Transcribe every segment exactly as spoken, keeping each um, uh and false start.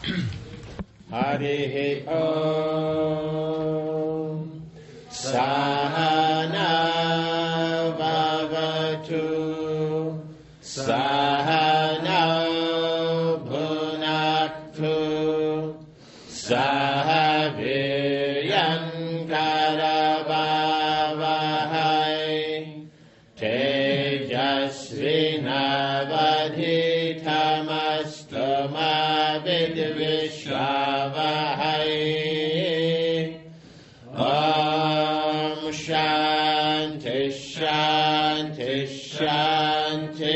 Harihi Om Sahana Bhavatu Sahana Bhunaktu Sahaviryam Karavavahai Tejasvinavadhitamastu Vidvishwavahai. Om Shanti Shanti Shanti.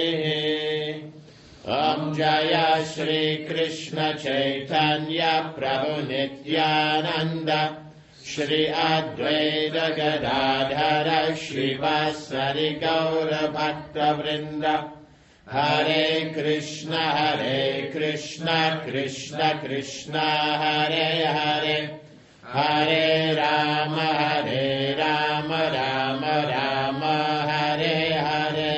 Om Jaya Shri Krishna Chaitanya Prabhu Nityananda Shri Advaita Gadadhara Shivasari Gaura Bhakta Vrinda. Hare Krishna Hare Krishna Krishna Krishna Hare Hare Hare Rama Hare Rama Rama Rama Hare Hare.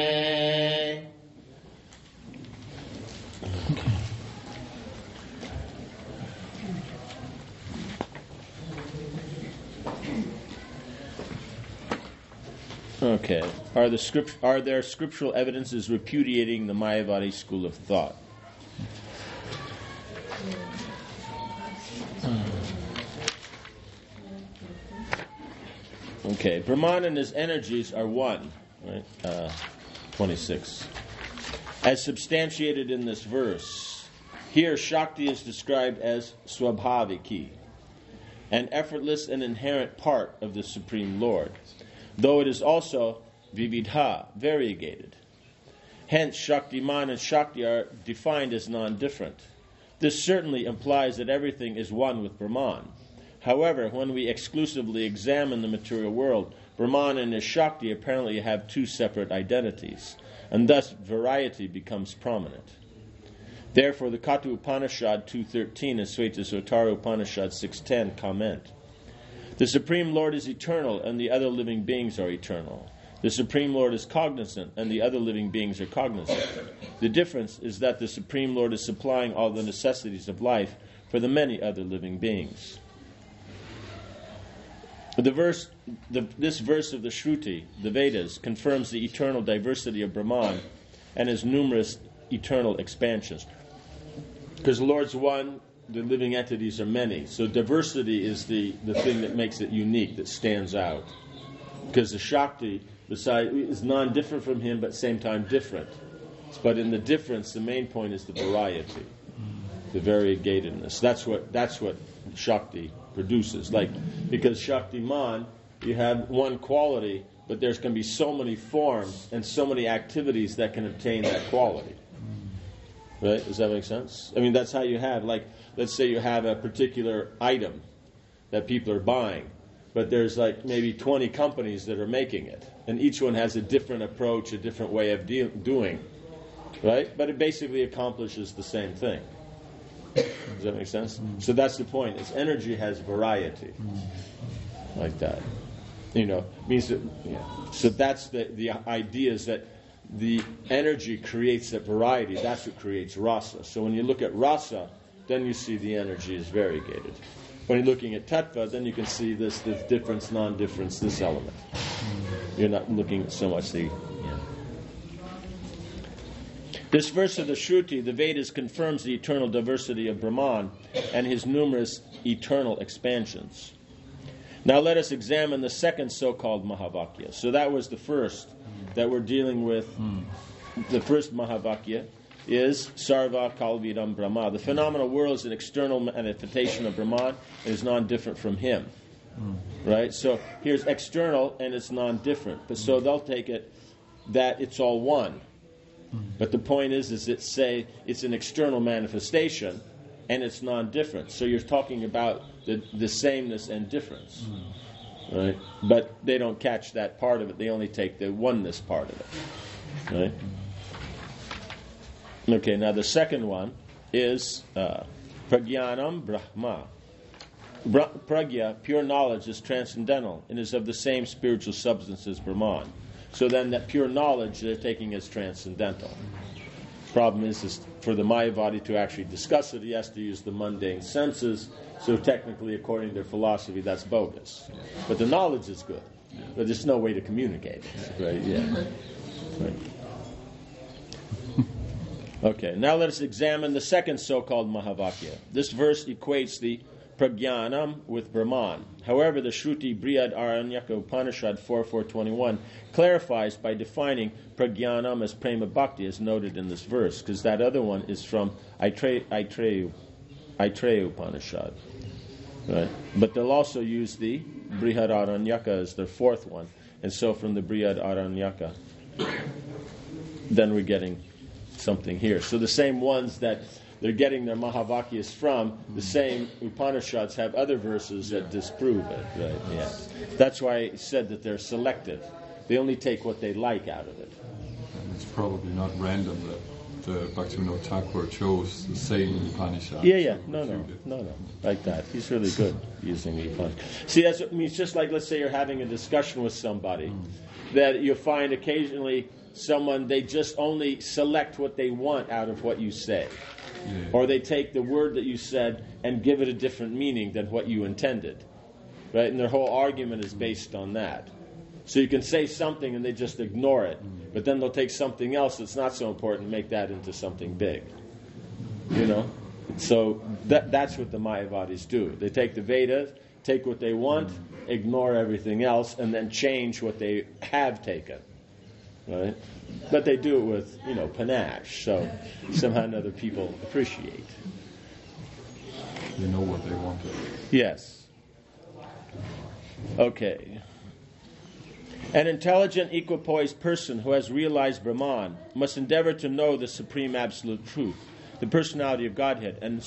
Okay. Are the script are there scriptural evidences repudiating the Mayavadi school of thought? Okay. Brahman and his energies are one. Right? Uh, twenty-six. As substantiated in this verse, here Shakti is described as Swabhaviki, an effortless and inherent part of the Supreme Lord, though it is also Vividha, variegated. Hence, Shaktiman and Shakti are defined as non-different. This certainly implies that everything is one with Brahman. However, when we exclusively examine the material world, Brahman and his Shakti apparently have two separate identities, and thus variety becomes prominent. Therefore, the Katha Upanishad two thirteen and Svetasvatara Upanishad six ten comment, the Supreme Lord is eternal, and the other living beings are eternal. The Supreme Lord is cognizant, and the other living beings are cognizant. The difference is that the Supreme Lord is supplying all the necessities of life for the many other living beings. The verse, the, this verse of the Shruti, the Vedas, confirms the eternal diversity of Brahman and his numerous eternal expansions. Because the Lord's one, the living entities are many. So diversity is the, the thing that makes it unique, that stands out. Because the Shakti beside, is non-different from him, but at the same time different. But in the difference, the main point is the variety, the variegatedness. That's what that's what Shakti produces. Like, because Shaktiman, you have one quality, but there's going to be so many forms and so many activities that can obtain that quality. Right? Does that make sense? I mean, that's how you have, like, let's say you have a particular item that people are buying, but there's like maybe twenty companies that are making it, and each one has a different approach, a different way of de- doing, right? But it basically accomplishes the same thing. Does that make sense? Mm. So that's the point. Its energy has variety, mm. like that. You know, means that. Yeah. So that's the the idea is that the energy creates that variety. That's what creates rasa. So when you look at rasa, then you see the energy is variegated. When you're looking at tattva, then you can see this, this difference, non-difference, this element. You're not looking at so much the... Yeah. This verse of the Shruti, the Vedas, confirms the eternal diversity of Brahman and his numerous eternal expansions. Now let us examine the second so-called Mahavakya. So that was the first that we're dealing with. Mm. The first Mahavakya is Sarva Kalvidam Brahma. The phenomenal world is an external manifestation of Brahman and is non-different from him. Mm. Right? So here's external and it's non-different. But so they'll take it that it's all one. Mm. But the point is, is that say it's an external manifestation and it's non-different. So you're talking about the, the sameness and difference. Mm. Right? But they don't catch that part of it. They only take the oneness part of it. Right? Okay, now the second one is uh, Pragyanam Brahma. Bra- pragya, pure knowledge, is transcendental and is of the same spiritual substance as Brahman. So then that pure knowledge they're taking as transcendental. Problem is, is for the Mayavadi to actually discuss it, he has to use the mundane senses. So technically, according to their philosophy, that's bogus. Yeah. But the knowledge is good. Yeah. But there's no way to communicate it. Right? Yeah. Right. Okay, now let us examine the second so-called Mahavakya. This verse equates the Prajnanam with Brahman. However, the Shruti Brihad Aranyaka Upanishad four four twenty-one clarifies by defining Prajnanam as Prema Bhakti, as noted in this verse, because that other one is from Aitreya Aitreya Aitreya Upanishad. Right? But they'll also use the Brihad Aranyaka as their fourth one. And so from the Brihad Aranyaka, then we're getting something here. So the same ones that they're getting their Mahavakyas from, the same Upanishads have other verses that disprove it. Right? Yeah. That's why I said that they're selective. They only take what they like out of it. And it's probably not random that the Bhaktivinoda Thakur chose the same Upanishad. Yeah, yeah. No, no. No, no. Like that. He's really good using the Upanishad. See, that's what means. Just like, let's say you're having a discussion with somebody, mm. that you find occasionally someone, they just only select what they want out of what you say. Yeah. Or they take the word that you said and give it a different meaning than what you intended. Right? And their whole argument is based on that. So you can say something and they just ignore it. But then they'll take something else that's not so important and make that into something big. You know? So that that's what the Mayavadis do. They take the Vedas, take what they want, ignore everything else, and then change what they have taken. Right? But they do it with, you know, panache, so somehow other people appreciate. They know what they want. Yes. Okay. An intelligent, equipoised person who has realized Brahman must endeavor to know the supreme absolute truth, the personality of Godhead, and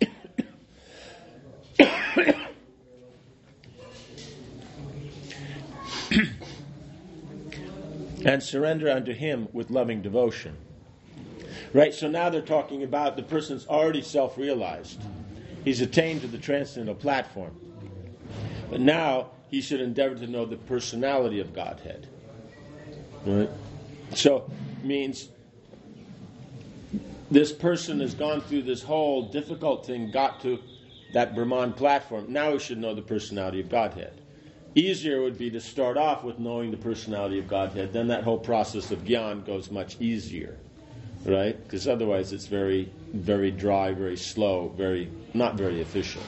and surrender unto him with loving devotion. Right, so now they're talking about the person's already self-realized. He's attained to the transcendental platform. But now he should endeavor to know the personality of Godhead. Right? So, means this person has gone through this whole difficult thing, got to that Brahman platform. Now he should know the personality of Godhead. Easier would be to start off with knowing the personality of Godhead. Then that whole process of Gyan goes much easier, right? Because otherwise it's very, very dry, very slow, very not very efficient.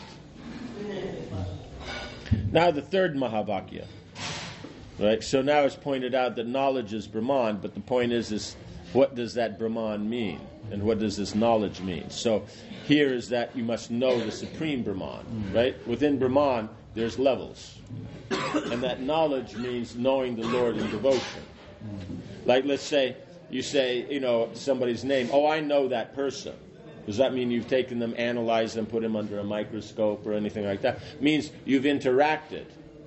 Now the third Mahavakya, right? So now it's pointed out that knowledge is Brahman, but the point is, is what does that Brahman mean? And what does this knowledge mean? So here is that you must know the supreme Brahman, right? Within Brahman, there's levels. And that knowledge means knowing the Lord in devotion. Like, let's say, you say, you know, somebody's name, oh, I know that person. Does that mean you've taken them, analyzed them, put them under a microscope or anything like that? It means you've interacted.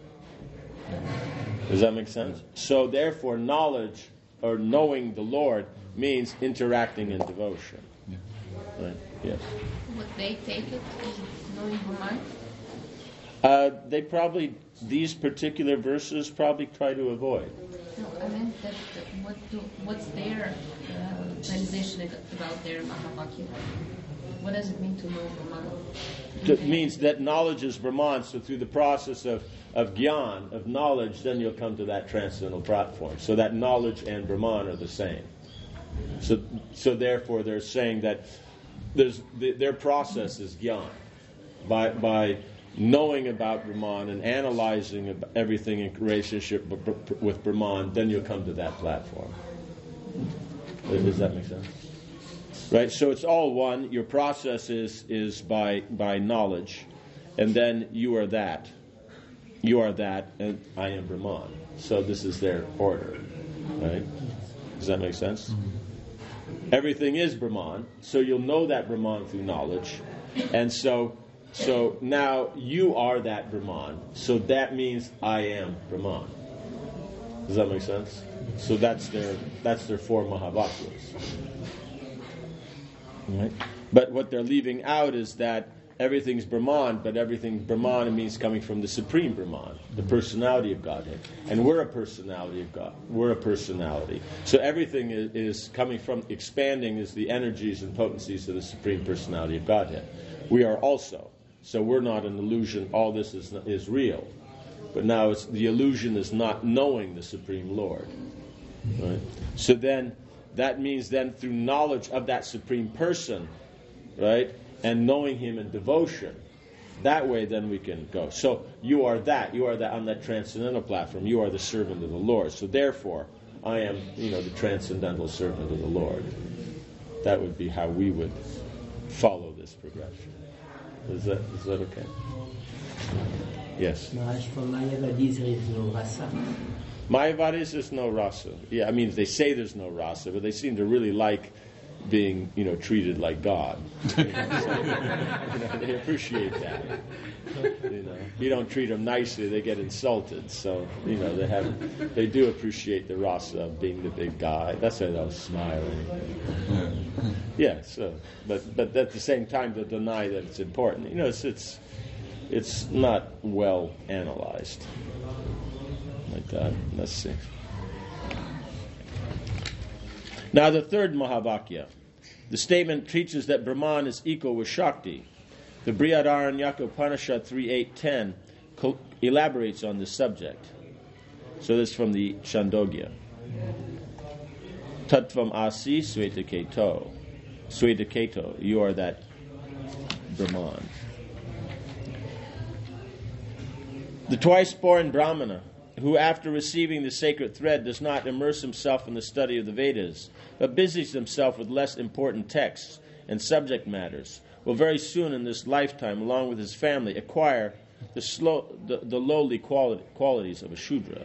Does that make sense? So therefore, knowledge or knowing the Lord means interacting in devotion. Yeah. Right? Yes. Would they take it as knowing Brahman? Uh, they probably, these particular verses probably try to avoid. No, I meant that uh, what do, what's their uh, realization about their Mahavakya? What does it mean to know Brahman? It means that knowledge is Brahman, so through the process of, of Gyan, of knowledge, then you'll come to that transcendental platform. So that knowledge and Brahman are the same. So, so therefore they're saying that there's, the, their process is Gyan. By, by knowing about Brahman and analyzing everything in relationship with Brahman, then you'll come to that platform. Does that make sense? Right? So it's all one. Your process is, is by by knowledge, and then you are that. You are that, and I am Brahman. So this is their order. Right? Does that make sense? Everything is Brahman, so you'll know that Brahman through knowledge, and so So now you are that Brahman. So that means I am Brahman. Does that make sense? So that's their that's their four Mahavakyas. Right? But what they're leaving out is that everything's Brahman, but everything Brahman means coming from the Supreme Brahman, the personality of Godhead. And we're a personality of God. We're a personality. So everything is, is coming from, expanding is the energies and potencies of the Supreme Personality of Godhead. We are also. So we're not an illusion. All this is is real. But now it's, the illusion is not knowing the Supreme Lord. Right? So then, that means then through knowledge of that Supreme Person, right, and knowing Him in devotion, that way then we can go. So you are that. You are that on that transcendental platform. You are the servant of the Lord. So therefore, I am, you know, the transcendental servant of the Lord. That would be how we would follow this progression. Is that is that okay? Yes. Maharaj, for Mayavadis there is no rasa. Mayavadis, there's no rasa. Yeah, I mean, they say there's no rasa, but they seem to really like being, you know, treated like God. You know, so, you know, they appreciate that. You know, if you don't treat them nicely, they get insulted. So, you know, they have, they do appreciate the rasa of being the big guy. That's why I was smiling. Yeah. So, but but at the same time, to deny that it's important, you know, it's it's it's not well analyzed like that. Let's see. Now the third Mahavakya. The statement teaches that Brahman is equal with Shakti. The Brihadaranyaka Upanishad three eight ten co- elaborates on this subject. So this is from the Chandogya. Tattvam asi Swetaketo. Swetaketo, you are that Brahman. The twice-born Brahmana, who after receiving the sacred thread does not immerse himself in the study of the Vedas, but busies himself with less important texts and subject matters, will very soon in this lifetime, along with his family, acquire the, slow, the, the lowly quality, qualities of a Shudra.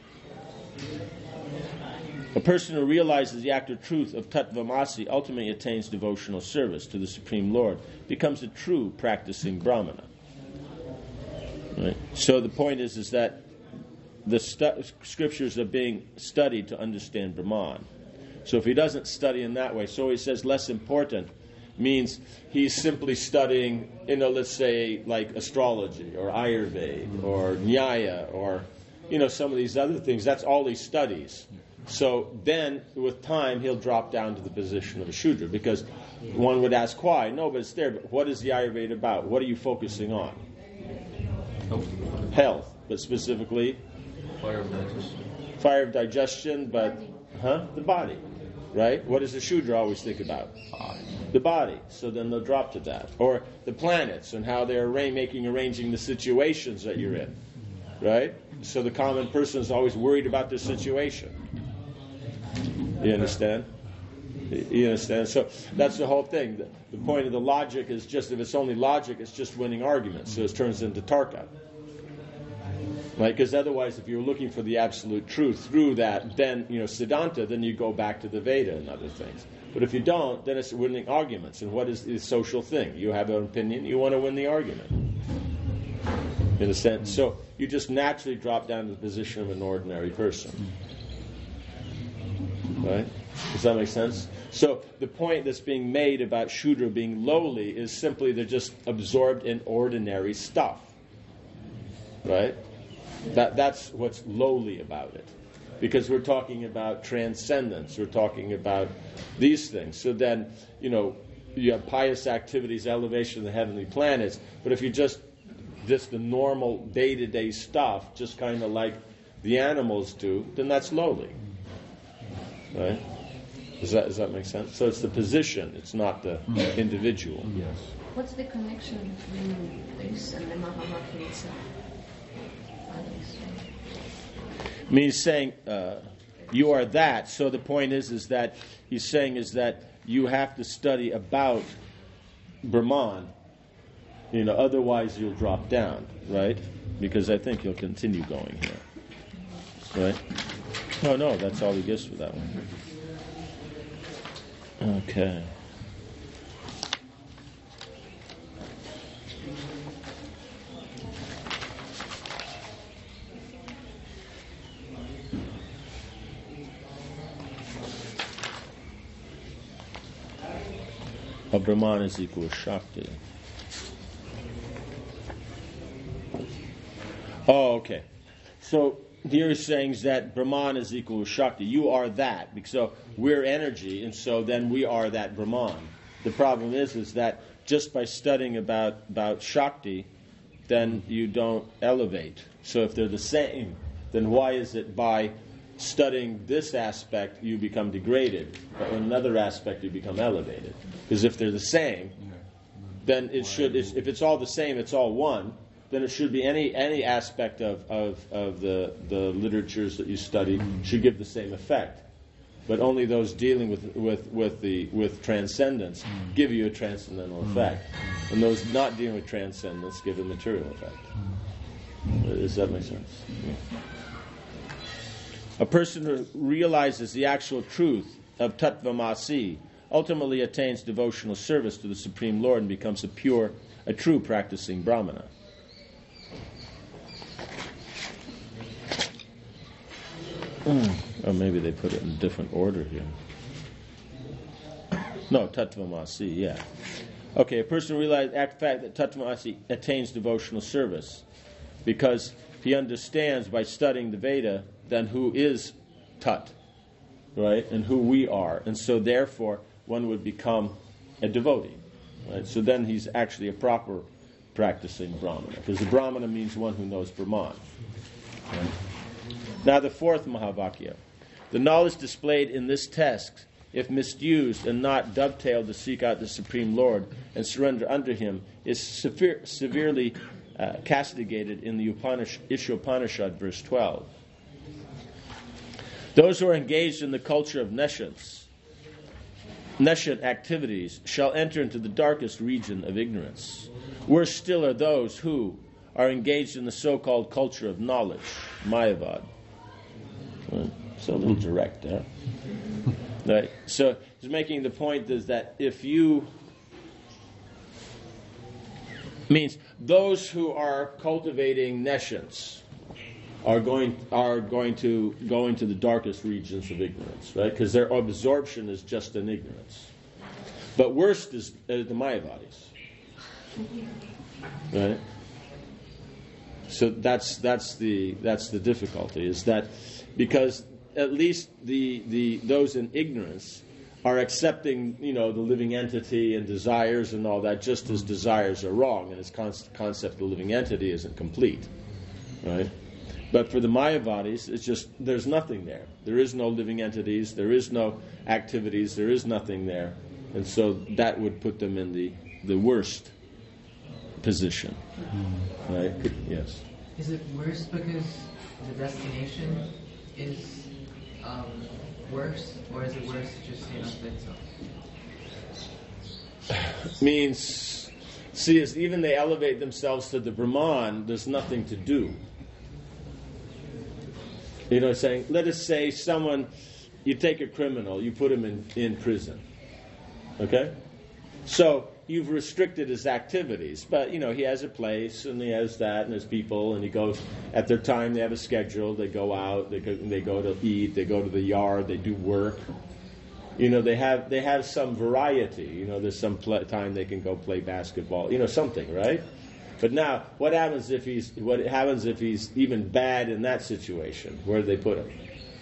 A person who realizes the active truth of Tattvamasi ultimately attains devotional service to the Supreme Lord, becomes a true practicing Brahmana. Right? So the point is, is that the stu- scriptures are being studied to understand Brahman. So if he doesn't study in that way, so he says less important, means he's simply studying, you know, let's say like astrology or Ayurveda or Nyaya or, you know, some of these other things. That's all he studies. So then, with time, he'll drop down to the position of a Shudra, because one would ask why. No, but it's there. But what is the Ayurveda about? What are you focusing on? Health. Health, but specifically Fire of digestion. fire of digestion, but huh? The body, right? What does the Shudra always think about? The body. So then they'll drop to that. Or the planets and how they're arra- making, arranging the situations that you're in, right? So the common person is always worried about their situation. You understand? You understand? So that's the whole thing. The, the point of the logic is just, if it's only logic, it's just winning arguments. So it turns into Tarka. Right? Because otherwise, if you're looking for the absolute truth through that, then, you know, Siddhanta, then you go back to the Veda and other things. But if you don't, then it's winning arguments. And what is the social thing? You have an opinion, you want to win the argument. In a sense. So you just naturally drop down to the position of an ordinary person. Right? Does that make sense? So the point that's being made about Shudra being lowly is simply they're just absorbed in ordinary stuff. Right? That that's what's lowly about it. Because we're talking about transcendence. We're talking about these things. So then, you know, you have pious activities, elevation of the heavenly planets, but if you just just the normal day-to-day stuff, just kind of like the animals do, then that's lowly. Right? Does that does that make sense? So it's the position, it's not the mm. individual. Yes. What's the connection between this and the Mahavakya itself? I mean, he's saying uh, you are that. So the point is, is that he's saying is that you have to study about Brahman. You know, otherwise you'll drop down, right? Because I think you'll continue going here, right? No, no, that's all he gives for that one. Okay. A Brahman is equal to Shakti. Oh, okay. So here he's saying that Brahman is equal to Shakti. You are that. So we're energy, and so then we are that Brahman. The problem is, is that just by studying about, about Shakti, then you don't elevate. So if they're the same, then why is it by studying this aspect you become degraded, but in another aspect you become elevated? Because if they're the same, then it should, if it's all the same, it's all one, then it should be any any aspect of, of, of the, the literatures that you study should give the same effect. But only those dealing with with, with the with transcendence give you a transcendental effect. And those not dealing with transcendence give a material effect. Does that make sense? Yeah. A person who realizes the actual truth of Tattvamasi ultimately attains devotional service to the Supreme Lord and becomes a pure, a true practicing Brahmana. Mm. Or maybe they put it in a different order here. No, Tattvamasi, yeah. Okay, a person realizes the fact that Tattvamasi attains devotional service because he understands by studying the Veda then who is Tat, right, and who we are. And so therefore one would become a devotee. Right? So then he's actually a proper practicing Brahmana, because the Brahmana means one who knows Brahman. Right? Now the fourth Mahavakya. The knowledge displayed in this text, if misused and not dovetailed to seek out the Supreme Lord and surrender unto Him, is severe, severely uh, castigated in the Upanish- Ishopanishad, verse twelve. Those who are engaged in the culture of nescience, nescient activities, shall enter into the darkest region of ignorance. Worse still are those who are engaged in the so-called culture of knowledge, Mayavad. So a little direct there. Right? So he's making the point is that if you means those who are cultivating nescience are going are going to go into the darkest regions of ignorance, right? Because their absorption is just in ignorance. But worst is uh, the Mayavadis, right? So that's that's the that's the difficulty, is that because at least the the those in ignorance are accepting, you know, the living entity and desires and all that, just as desires are wrong, and his con- concept of the living entity isn't complete, right? But for the Mayavadis, it's just, there's nothing there. There is no living entities, there is no activities, there is nothing there. And so that would put them in the, the worst position. Mm. Right? Yes. Is it worse because the destination is um, worse, or is it worse just in of itself? Means, see, as even they elevate themselves to the Brahman, there's nothing to do. You know, saying, let us say someone, you take a criminal, you put him in, in prison. Okay? So you've restricted his activities, but, you know, he has a place, and he has that, and his people, and he goes, at their time, they have a schedule, they go out, they go, they go to eat, they go to the yard, they do work. You know, they have they have some variety. You know, there's some pl- time they can go play basketball, you know, something, right? But now, what happens if he's what happens if he's even bad in that situation? Where do they put him?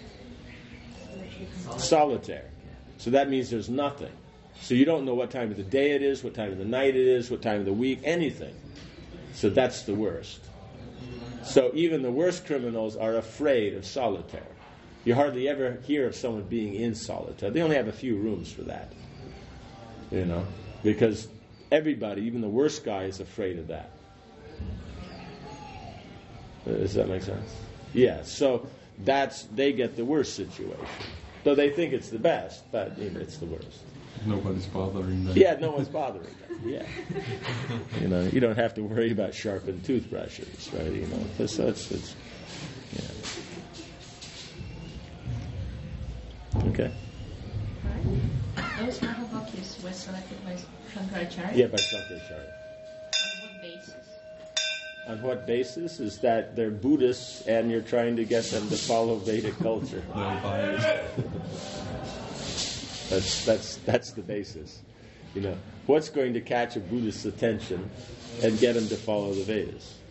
Solitaire. So that means there's nothing. So you don't know what time of the day it is, what time of the night it is, what time of the week, anything. So that's the worst. So even the worst criminals are afraid of solitaire. You hardly ever hear of someone being in solitaire. They only have a few rooms for that. You know, because everybody, even the worst guy, is afraid of that. Does that make sense? Yeah, so that's they get the worst situation. Though they think it's the best, but you know, it's the worst. Nobody's bothering them. Yeah, no one's bothering them. Yeah. You know, you don't have to worry about sharpened toothbrushes, right? You know, so it's, it's yeah. Okay. Right. Those Mahavakyas were selected by Shankaracharya? Yeah, by Shankaracharya. On what basis? On what basis? Is that they're Buddhists and you're trying to get them to follow Vedic culture. that's that's that's the basis. You know, what's going to catch a Buddhist's attention and get him to follow the Vedas?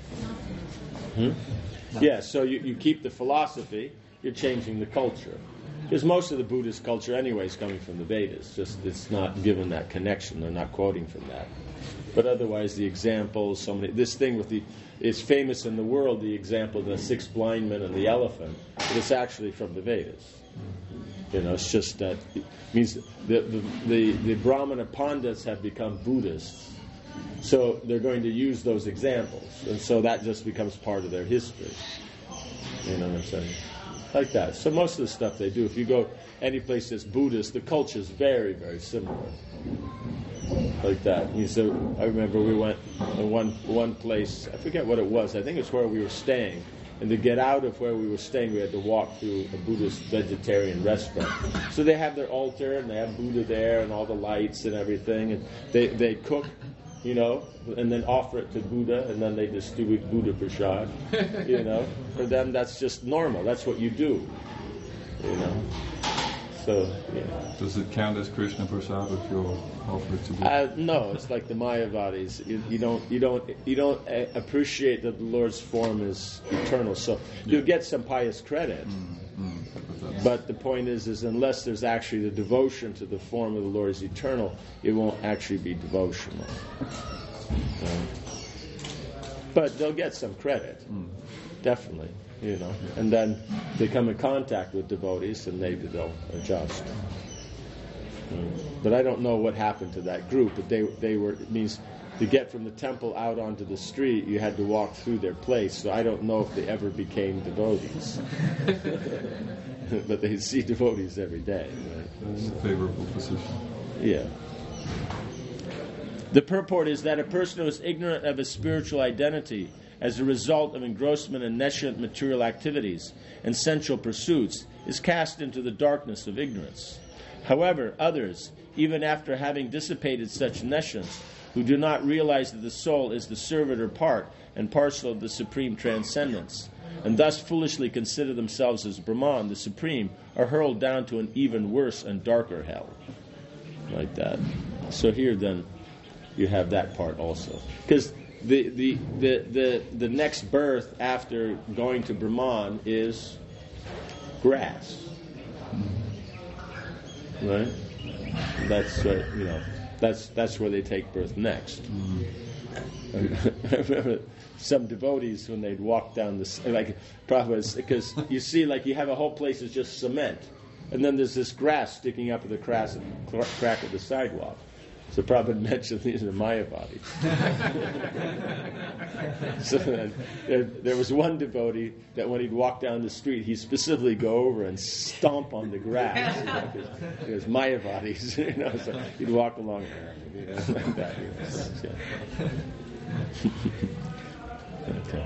Hmm? Yeah, so you, you keep the philosophy, you're changing the culture. Because most of the Buddhist culture anyway is coming from the Vedas. Just it's not given that connection. They're not quoting from that. But otherwise, the examples, so many, this thing with the, it's famous in the world, the example of the six blind men and the elephant. But it's actually from the Vedas. You know, it's just that it means the the, the, the Brahmana Pandits have become Buddhists. So they're going to use those examples. And so that just becomes part of their history. You know what I'm saying? Like that. So most of the stuff they do, if you go any place that's Buddhist, the culture is very, very similar. Like that. You so I remember we went in one one place, I forget what it was, I think it's where we were staying. And to get out of where we were staying, we had to walk through a Buddhist vegetarian restaurant. So they have their altar, and they have Buddha there, and all the lights and everything. And they, they cook, you know, and then offer it to Buddha, and then they distribute Buddha prasad. You know, for them that's just normal. That's what you do. You know. So, yeah. Does it count as Krishna prasad if you offer it to Buddha? Uh, no, it's like the Mayavadis. You, you don't, you don't, you don't uh, appreciate that the Lord's form is eternal. So yeah. You'll get some pious credit. Mm, mm, but, but the point is, is unless there's actually the devotion to the form of the Lord is eternal, it won't actually be devotional. Um, but they'll get some credit, mm. definitely. You know, and then they come in contact with devotees, and maybe they'll adjust. Mm. But I don't know what happened to that group. But they they were it means to get from the temple out onto the street, you had to walk through their place. So I don't know if they ever became devotees. But they see devotees every day. Right? That's a favorable position. Yeah. The purport is that a person who is ignorant of his spiritual identity as a result of engrossment in nescient material activities and sensual pursuits, is cast into the darkness of ignorance. However, others, even after having dissipated such nescience, who do not realize that the soul is the servitor part and parcel of the supreme transcendence, and thus foolishly consider themselves as Brahman, the supreme, are hurled down to an even worse and darker hell. Like that. So here then, you have that part also. Because The, the the the the next birth after going to Brahman is grass, right? That's uh, you know that's that's where they take birth next. Mm-hmm. I remember some devotees when they'd walk down this like probably because you see like you have a whole place that's just cement, and then there's this grass sticking up at the crack crack of the sidewalk. So Prabhupada mentioned these are Mayavadis. So then, there, there was one devotee that when he'd walk down the street, he'd specifically go over and stomp on the grass. You know, it was Mayavadis, you know, so he'd walk along there, you know, like that. You know, so, yeah. Okay.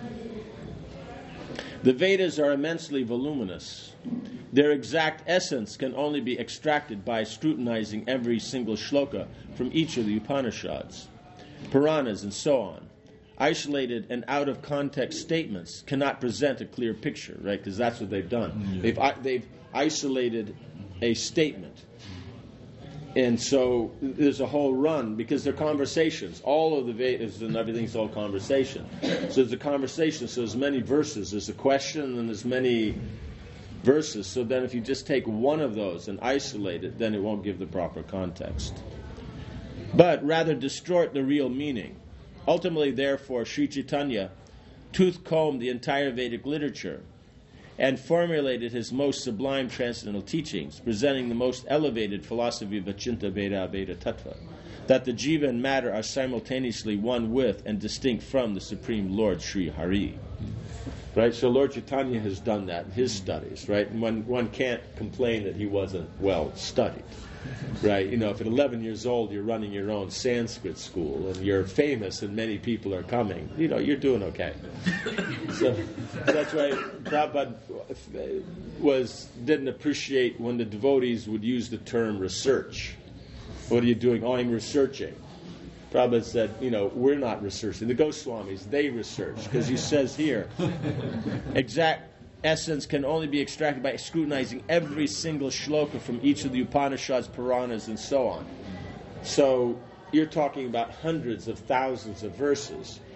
The Vedas are immensely voluminous. Their exact essence can only be extracted by scrutinizing every single shloka from each of the Upanishads, Puranas, and so on. Isolated and out-of-context statements cannot present a clear picture, right? Because that's what they've done. Yeah. They've they've isolated a statement. And so there's a whole run, because they're conversations. All of the Vedas and everything's all conversation. So there's a conversation, so there's many verses. There's a question and there's many verses. So then if you just take one of those and isolate it, then it won't give the proper context. But rather distort the real meaning. Ultimately, therefore, Sri Chaitanya tooth-combed the entire Vedic literature and formulated his most sublime transcendental teachings, presenting the most elevated philosophy of Achinta Veda Veda Tattva, that the jiva and matter are simultaneously one with and distinct from the Supreme Lord Sri Hari. Right, so Lord Chaitanya has done that in his studies, right? And one, one can't complain that he wasn't well studied, right? You know, if at eleven years old you're running your own Sanskrit school and you're famous and many people are coming, you know, you're doing okay. So that's why Prabhupada was, didn't appreciate when the devotees would use the term research. What are you doing? Oh, I'm researching. Prabhupada said, you know, we're not researching. The Goswamis, they research. Because he says here, exact essence can only be extracted by scrutinizing every single shloka from each of the Upanishads, Puranas, and so on. So you're talking about hundreds of thousands of verses.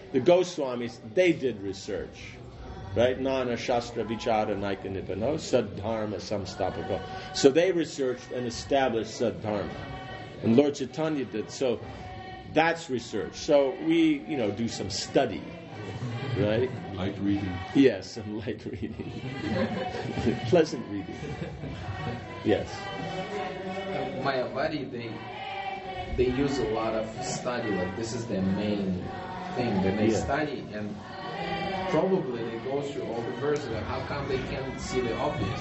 the Goswamis, they did research. Right? Nana Shastra Vichara Naika Nipano, Saddharma Samstapako. So they researched and established Saddharma. And Lord Chaitanya did. So that's research. So we, you know, do some study. Right? Light reading. Yes, some light reading. Pleasant reading. Yes. Mayavadi, they they use a lot of study, like this is their main thing that they Yeah. study, and probably they go through all the verses. How come they can't see the obvious?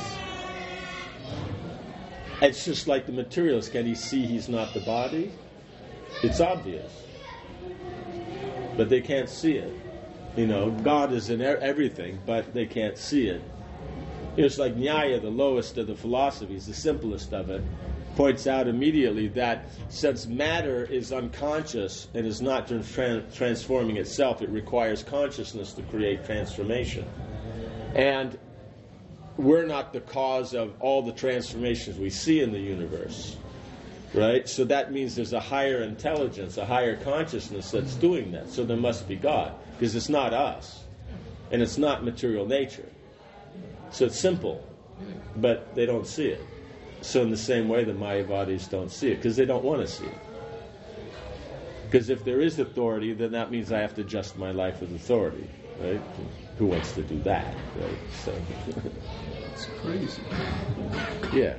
It's just like the materialist. Can he see he's not the body? It's obvious. But they can't see it. You know, God is in e- everything, but they can't see it. It's like Nyaya, the lowest of the philosophies, the simplest of it, points out immediately that since matter is unconscious and is not tra- transforming itself, it requires consciousness to create transformation. And we're not the cause of all the transformations we see in the universe, right? So that means there's a higher intelligence, a higher consciousness that's doing that. So there must be God, because it's not us, and it's not material nature. So it's simple, but they don't see it. So in the same way, the Mayavadis don't see it, because they don't want to see it. Because if there is authority, then that means I have to adjust my life with authority, right? Who wants to do that, right? So It's crazy. yeah.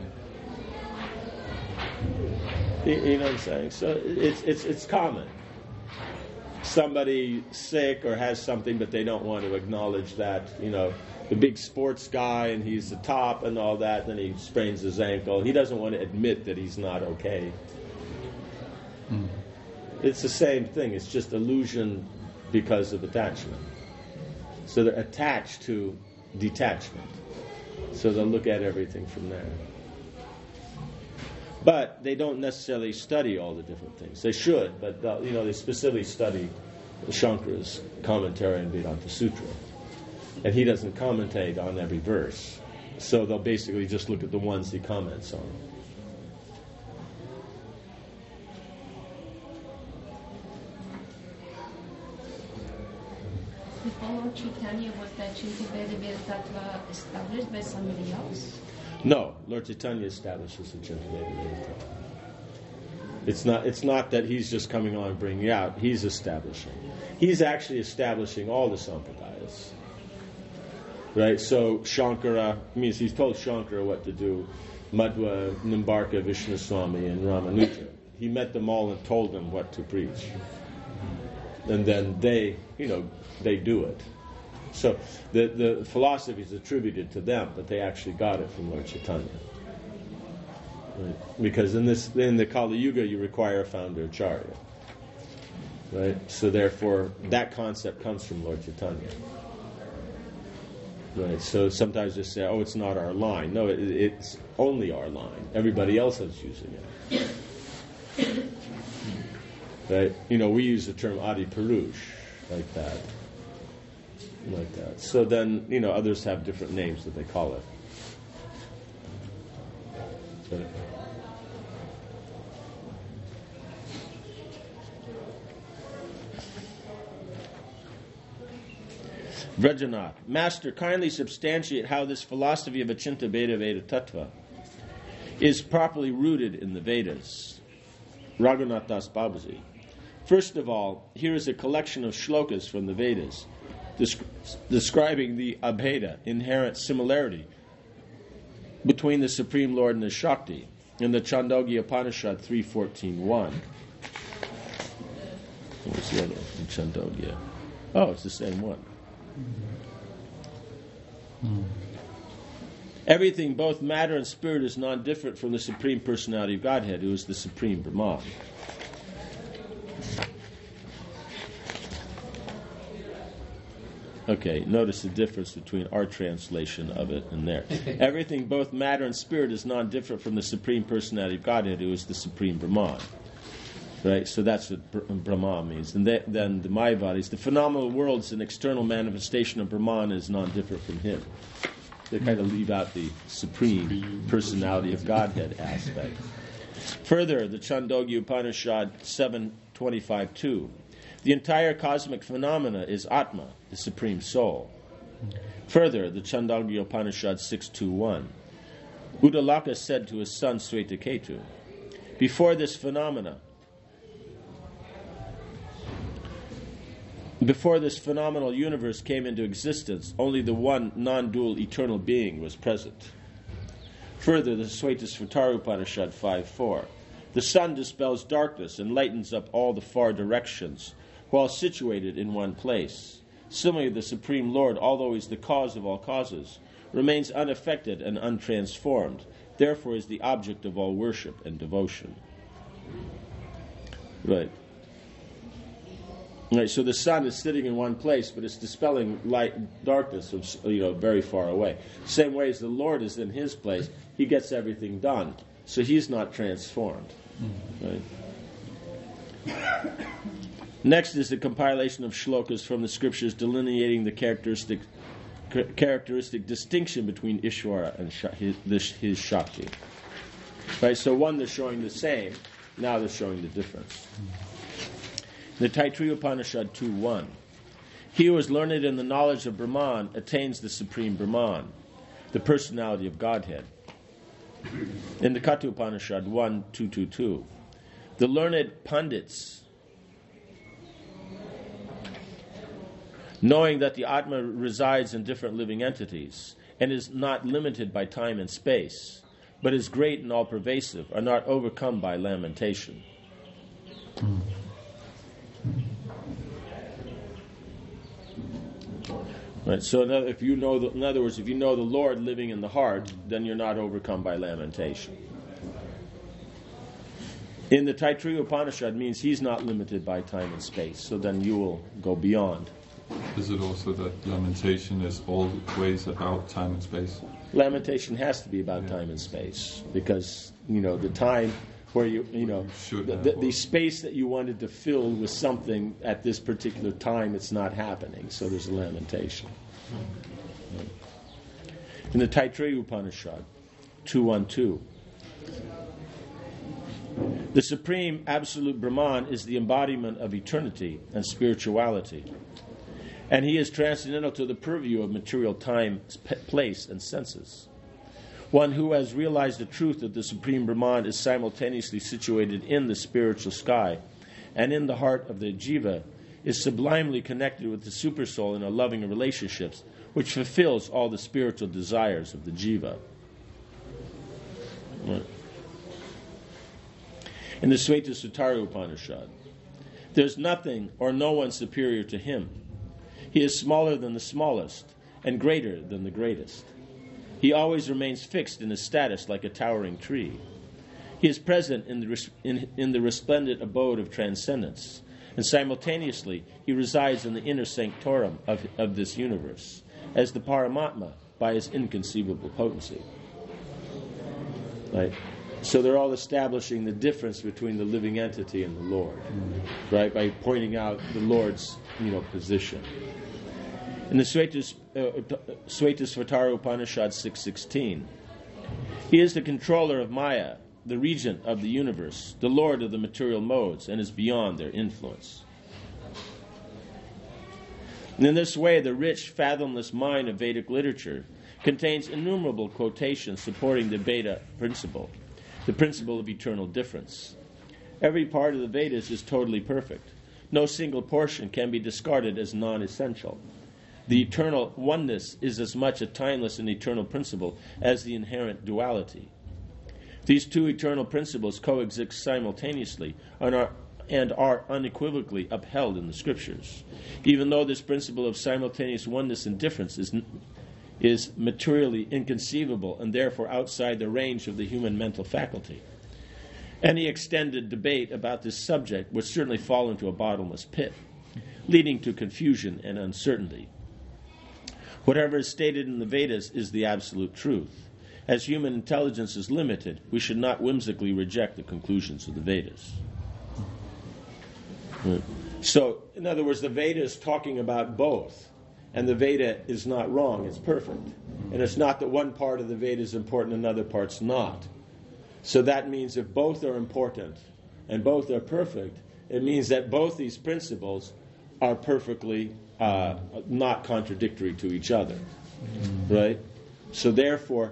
You, you know what I'm saying? So it's it's it's common. Somebody sick or has something, but they don't want to acknowledge that, you know, the big sports guy and he's the top and all that, then he sprains his ankle. He doesn't want to admit that he's not okay. Mm. It's the same thing. It's just illusion because of attachment. So they're attached to detachment. So they'll look at everything from there. But they don't necessarily study all the different things. They should, but uh, you know, they specifically study Shankara's commentary on Vedanta Sutra. And he doesn't commentate on every verse. So they'll basically just look at the ones he comments on. Before Lord Chaitanya, was that Chintabeda Tattva established by somebody else? No, Lord Chaitanya establishes the Chintameda Vedanta. It's not, it's not that he's just coming on and bringing out. He's establishing. He's actually establishing all the sampradayas. Right? So Shankara, means he's told Shankara what to do. Madhva, Nimbarka, Vishnuswami, and Ramanuja. He met them all and told them what to preach. And then they, you know, they do it. So the, the philosophy is attributed to them, but they actually got it from Lord Chaitanya. Right? Because in this, in the Kali Yuga, you require a founder acharya. Right? So therefore, that concept comes from Lord Chaitanya. Right? So sometimes they say, "Oh, it's not our line." No, it, it's only our line. Everybody else is using it. Right? You know, we use the term Adi Purush like that. Like that. So then, you know, others have different names that they call it. So, Vrajanath, Master, kindly substantiate how this philosophy of Achinta Bheda Veda Tattva is properly rooted in the Vedas. Raghunath Das Babaji. First of all, here is a collection of shlokas from the Vedas desc- describing the Abheda, inherent similarity between the Supreme Lord and the Shakti in the Chandogya Upanishad three fourteen one. What's the other one? Chandogya. Oh, it's the same one. Mm. Everything, both matter and spirit, is non-different from the Supreme Personality of Godhead, who is the Supreme Brahman. Okay, notice the difference between our translation of it and there. Everything, both matter and spirit, is non-different from the Supreme Personality of Godhead, who is the Supreme Brahman. Right, so that's what Brahman means. And that, then the Mayavadis, the phenomenal world is an external manifestation of Brahman, is non-different from him. They kind of leave out the Supreme Personality of Godhead aspect. Further, the Chandogya Upanishad seven twenty-five two. The entire cosmic phenomena is Atma, the Supreme Soul. Further, the Chandogya Upanishad six two one. Uddalaka said to his son Swetaketu, before this phenomena, before this phenomenal universe came into existence, only the one non-dual eternal being was present. Further, the Svetasvatara Upanishad five four. The sun dispels darkness and lightens up all the far directions, while situated in one place. Similarly, the Supreme Lord, although he is the cause of all causes, remains unaffected and untransformed, therefore is the object of all worship and devotion. Right. Right, so the sun is sitting in one place, but it's dispelling light, darkness, of, you know, very far away. Same way as the Lord is in his place, he gets everything done, so he's not transformed. Right. Next is the compilation of shlokas from the scriptures delineating the characteristic characteristic distinction between Ishvara and his, his Shakti. Right, so one they're showing the same, now they're showing the difference. The Taittiriya Upanishad two one. He who is learned in the knowledge of Brahman attains the Supreme Brahman, the personality of Godhead. In the Katha Upanishad one two two two. The learned Pandits, knowing that the Atma resides in different living entities and is not limited by time and space, but is great and all-pervasive, are not overcome by lamentation. Right. So, in other, if you know, the, in other words, if you know the Lord living in the heart, then you're not overcome by lamentation. In the Taittiriya Upanishad means he's not limited by time and space, so then you will go beyond. Is it also that lamentation is always about time and space? Lamentation has to be about yeah. time and space, because, you know, the time where you, you know, the, the, the space that you wanted to fill with something at this particular time, it's not happening, so there's a lamentation. In the Taittiriya Upanishad, two one two, the Supreme Absolute Brahman is the embodiment of eternity and spirituality, and he is transcendental to the purview of material time, place, and senses. One who has realized the truth that the Supreme Brahman is simultaneously situated in the spiritual sky and in the heart of the jiva is sublimely connected with the Supersoul in a loving relationships, which fulfills all the spiritual desires of the jiva. Right. In the Svetasvatara Upanishad, there's nothing or no one superior to him. He is smaller than the smallest and greater than the greatest. He always remains fixed in his status like a towering tree. He is present in the, res- in, in the resplendent abode of transcendence, and simultaneously he resides in the inner sanctorum of, of this universe, as the Paramatma by his inconceivable potency. Right? So they're all establishing the difference between the living entity and the Lord, mm-hmm. right? By pointing out the Lord's, you know, position. In the Svetas, uh, Svetasvatara Upanishad six sixteen, he is the controller of Maya, the regent of the universe, the lord of the material modes, and is beyond their influence. And in this way, the rich, fathomless mine of Vedic literature contains innumerable quotations supporting the Veda principle, the principle of eternal difference. Every part of the Vedas is totally perfect. No single portion can be discarded as non-essential. The eternal oneness is as much a timeless and eternal principle as the inherent duality. These two eternal principles coexist simultaneously and are, and are unequivocally upheld in the scriptures, even though this principle of simultaneous oneness and difference is, is materially inconceivable and therefore outside the range of the human mental faculty. Any extended debate about this subject would certainly fall into a bottomless pit, leading to confusion and uncertainty. Whatever is stated in the Vedas is the absolute truth. As human intelligence is limited, we should not whimsically reject the conclusions of the Vedas. So, in other words, the Veda is talking about both, and the Veda is not wrong, it's perfect. And it's not that one part of the Veda is important and another part's not. So that means if both are important and both are perfect, it means that both these principles are perfectly uh, not contradictory to each other, right? So therefore,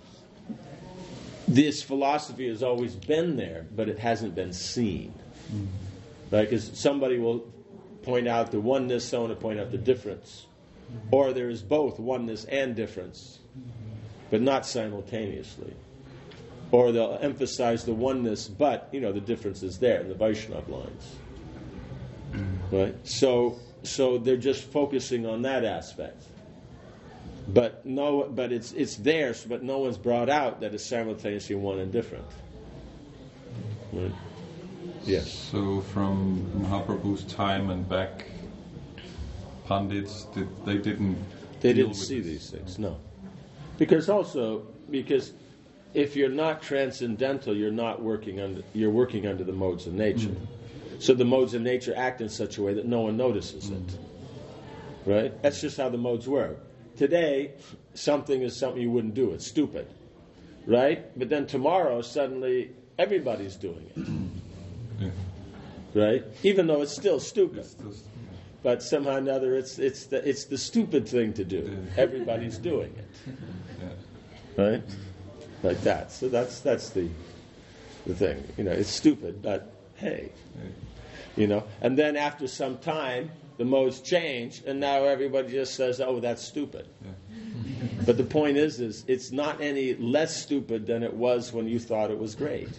this philosophy has always been there, but it hasn't been seen, right? Because somebody will point out the oneness, someone will point out the difference, or there is both oneness and difference, but not simultaneously. Or they'll emphasize the oneness, but, you know, the difference is there in the Vaishnava lines. Right? So so they're just focusing on that aspect. But no but it's it's there, but no one's brought out that it's simultaneously one and different. Right? Yes. So from Mahaprabhu's time and back, Pandits, did, they didn't They deal didn't with see this. these things, no. Because also because if you're not transcendental, you're not working under you're working under the modes of nature. Mm. So the modes of nature act in such a way that no one notices mm. it. Right? That's just how the modes work. Today, something is something you wouldn't do. It's stupid. Right? But then tomorrow, suddenly, everybody's doing it. Yeah. Right? Even though it's still stupid. It's still, but somehow or another, it's it's the it's the stupid thing to do. Yeah. Everybody's doing it. Yeah. Right? Like that. So that's that's the the thing. You know, it's stupid, but hey. You know. And then after some time, the modes change, and now everybody just says, "Oh, that's stupid." Yeah. But the point is, is it's not any less stupid than it was when you thought it was great.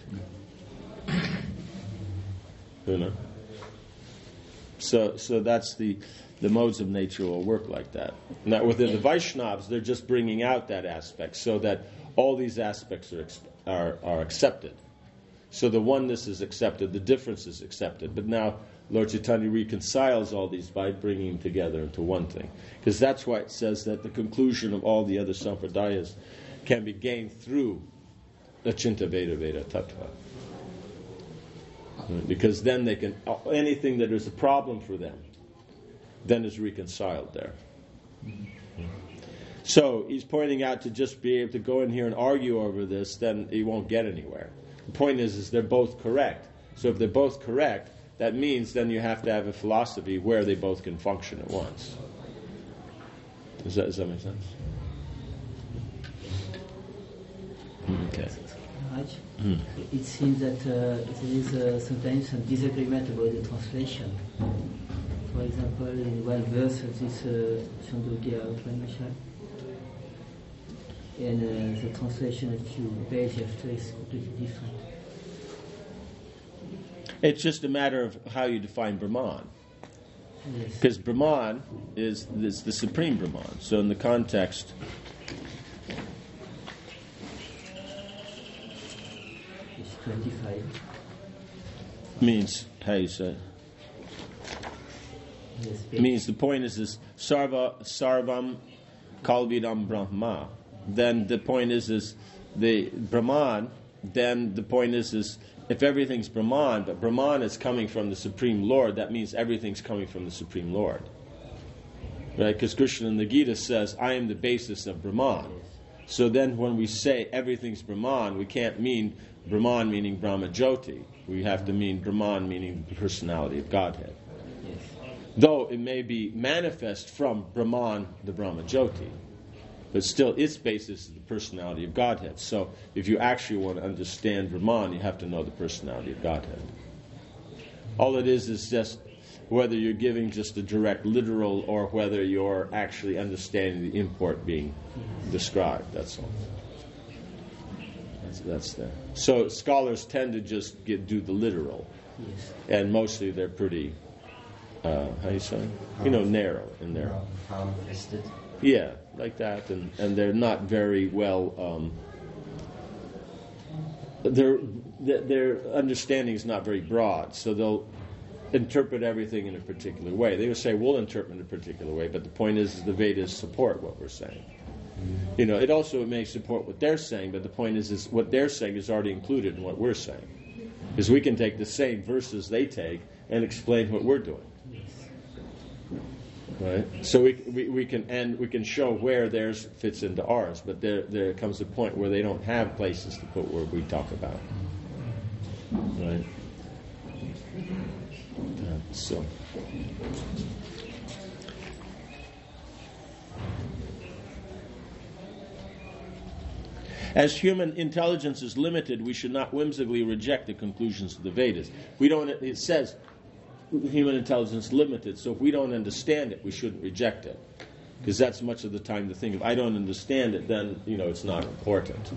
You know. So, so that's the the modes of nature will work like that. Now, within the Vaishnavas, they're just bringing out that aspect, so that all these aspects are are, are accepted. So the oneness is accepted, the difference is accepted. But now Lord Chaitanya reconciles all these by bringing them together into one thing. Because that's why it says that the conclusion of all the other sampradayas can be gained through Achinta Veda Veda Tattva. Because then they can, anything that is a problem for them, then is reconciled there. So he's pointing out to just be able to go in here and argue over this, then he won't get anywhere. The point is, is they're both correct. So if they're both correct, that means then you have to have a philosophy where they both can function at once. Does that, does that make sense? Okay. Raj, hmm. It seems that uh, there is uh, sometimes some disagreement about the translation. For example, in one verse of this uh, Chandogya Upanishad, and uh, the translation that you page after is completely different. It's just a matter of how you define Brahman. Because yes. Brahman is, is the supreme Brahman. So in the context, it's twenty-five. Means, how you say? Yes, means the point is, is sarva, sarvam kalvidam brahma. Then the point is, is the Brahman, then the point is, is if everything's Brahman, but Brahman is coming from the Supreme Lord, that means everything's coming from the Supreme Lord. Right? Because Krishna in the Gita says, I am the basis of Brahman. So then when we say everything's Brahman, we can't mean Brahman meaning Brahma Jyoti. We have to mean Brahman meaning the personality of Godhead. Yes. Though it may be manifest from Brahman, the Brahma Jyoti. But still, its basis is the personality of Godhead. So, if you actually want to understand Brahman, you have to know the personality of Godhead. All it is is just whether you're giving just a direct literal or whether you're actually understanding the import being described. That's all. That's, that's there. So, scholars tend to just get, do the literal. Yes. And mostly they're pretty, uh, how you say? You know, narrow in there. Ham-fisted. Yeah, like that, and, and they're not very well. Um, their their understanding is not very broad, so they'll interpret everything in a particular way. They will say we'll interpret in a particular way, but the point is, is the Vedas support what we're saying. You know, it also may support what they're saying, but the point is, is what they're saying is already included in what we're saying, because we can take the same verses they take and explain what we're doing. Right, so we, we we can and we can show where theirs fits into ours, but there there comes a point where they don't have places to put where we talk about. Right. So. As human intelligence is limited, we should not whimsically reject the conclusions of the Vedas. We don't. It says human intelligence is limited, so if we don't understand it, we shouldn't reject it, because that's much of the time the thing. If I don't understand it, then you know it's not important.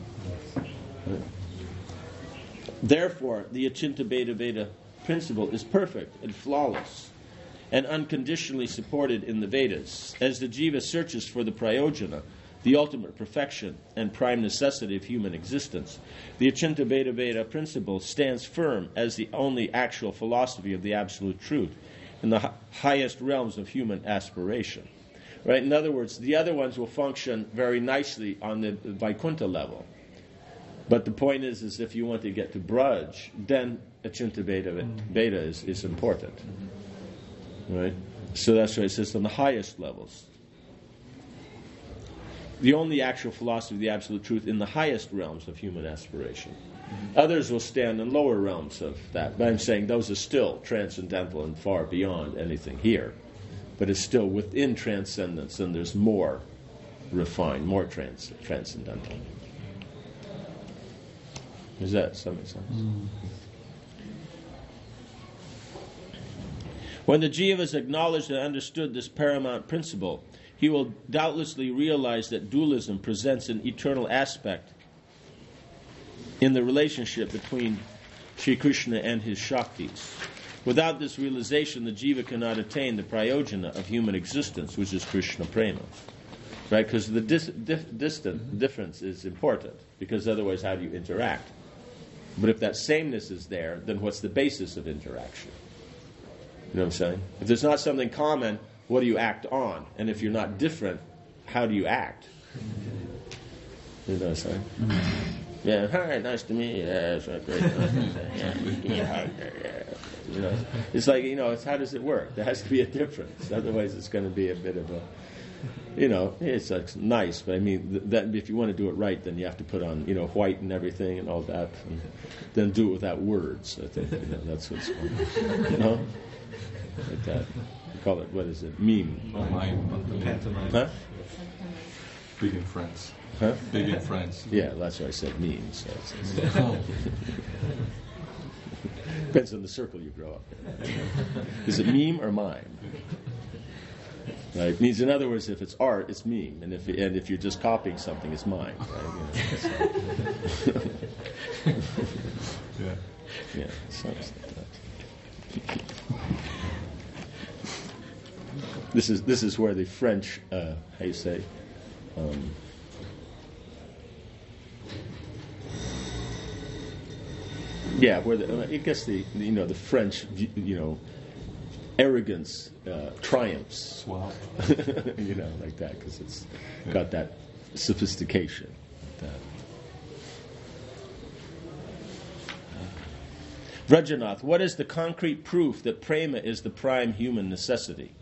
Therefore, the Achinta Bheda Veda principle is perfect and flawless, and unconditionally supported in the Vedas. As the jiva searches for the prayojana, the ultimate perfection and prime necessity of human existence, the Achinta Bheda Veda principle stands firm as the only actual philosophy of the absolute truth in the hi- highest realms of human aspiration. Right? In other words, the other ones will function very nicely on the Vaikuntha level. But the point is, is if you want to get to Braj, then Achinta Bheda Veda is, is important. Right? So that's why it says on the highest levels. The only actual philosophy of the absolute truth in the highest realms of human aspiration. Mm-hmm. Others will stand in lower realms of that. But I'm saying those are still transcendental and far beyond anything here. But it's still within transcendence, and there's more refined, more trans- transcendental. Does that does that make sense? Mm. When the jiva has acknowledged and understood this paramount principle, he will doubtlessly realize that dualism presents an eternal aspect in the relationship between Sri Krishna and his Shaktis. Without this realization, the jiva cannot attain the prayojana of human existence, which is Krishna Prema. Right? Because the dis- dif- distant difference is important, because otherwise how do you interact? But if that sameness is there, then what's the basis of interaction? You know what I'm saying? If there's not something common, what do you act on? And if you're not different, how do you act? You know what I'm saying? Mm-hmm. Yeah, hi, nice to meet you. Yeah, it's great. Yeah, yeah, yeah. You know, it's like, you know, it's how does it work? There has to be a difference. Otherwise, it's going to be a bit of a, you know, it's, it's nice, but I mean, th- that if you want to do it right, then you have to put on, you know, white and everything and all that, and then do it without words. I think you know, that's what's going on. You know, like that. Call it, what is it? Meme. Oh, mime. Pantomime. Huh? Big in France. Huh? Big in France. Yeah, that's why I said meme. So it's, it's depends on the circle you grow up in. Is it meme or mime? Right? It means, in other words, if it's art, it's meme, and if and if you're just copying something, it's mime. Right? You know, yeah. Yeah. Something like that. This is this is where the French, uh, how you say, um, yeah, where the, I guess the you know the French you know arrogance uh, triumphs, Wow. you know, like that, because it's yeah. got that sophistication. Like that. Vrajanath, what is the concrete proof that prema is the prime human necessity?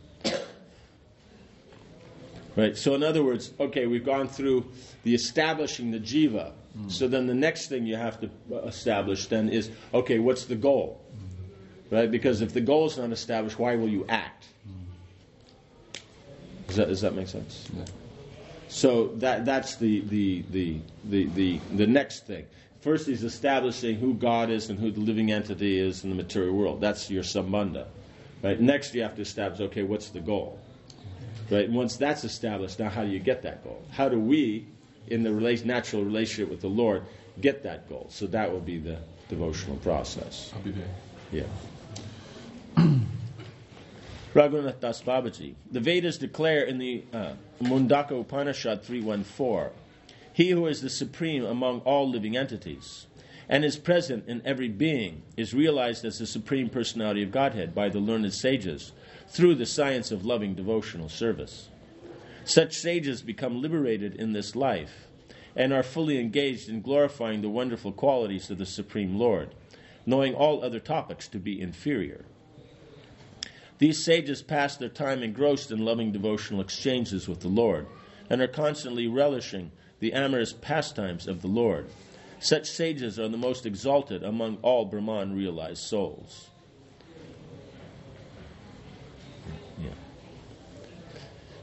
Right. So, in other words, okay, we've gone through the establishing the jiva. Mm. So then the next thing you have to establish then is, okay, what's the goal? Mm. Right? Because if the goal is not established, why will you act? Mm. Does that does that make sense? Yeah. So that that's the the, the the the the next thing. First is establishing who God is and who the living entity is in the material world. That's your sambandha. Right? Next you have to establish, okay, what's the goal? Right? And once that's established, now how do you get that goal? How do we, in the rela- natural relationship with the Lord, get that goal? So that will be the devotional process. I'll be there. Yeah. Raghunath Das Babaji. The Vedas declare in the uh, Mundaka Upanishad three one four, he who is the supreme among all living entities and is present in every being is realized as the supreme personality of Godhead by the learned sages through the science of loving devotional service. Such sages become liberated in this life and are fully engaged in glorifying the wonderful qualities of the Supreme Lord, knowing all other topics to be inferior. These sages pass their time engrossed in loving devotional exchanges with the Lord and are constantly relishing the amorous pastimes of the Lord. Such sages are the most exalted among all Brahman-realized souls.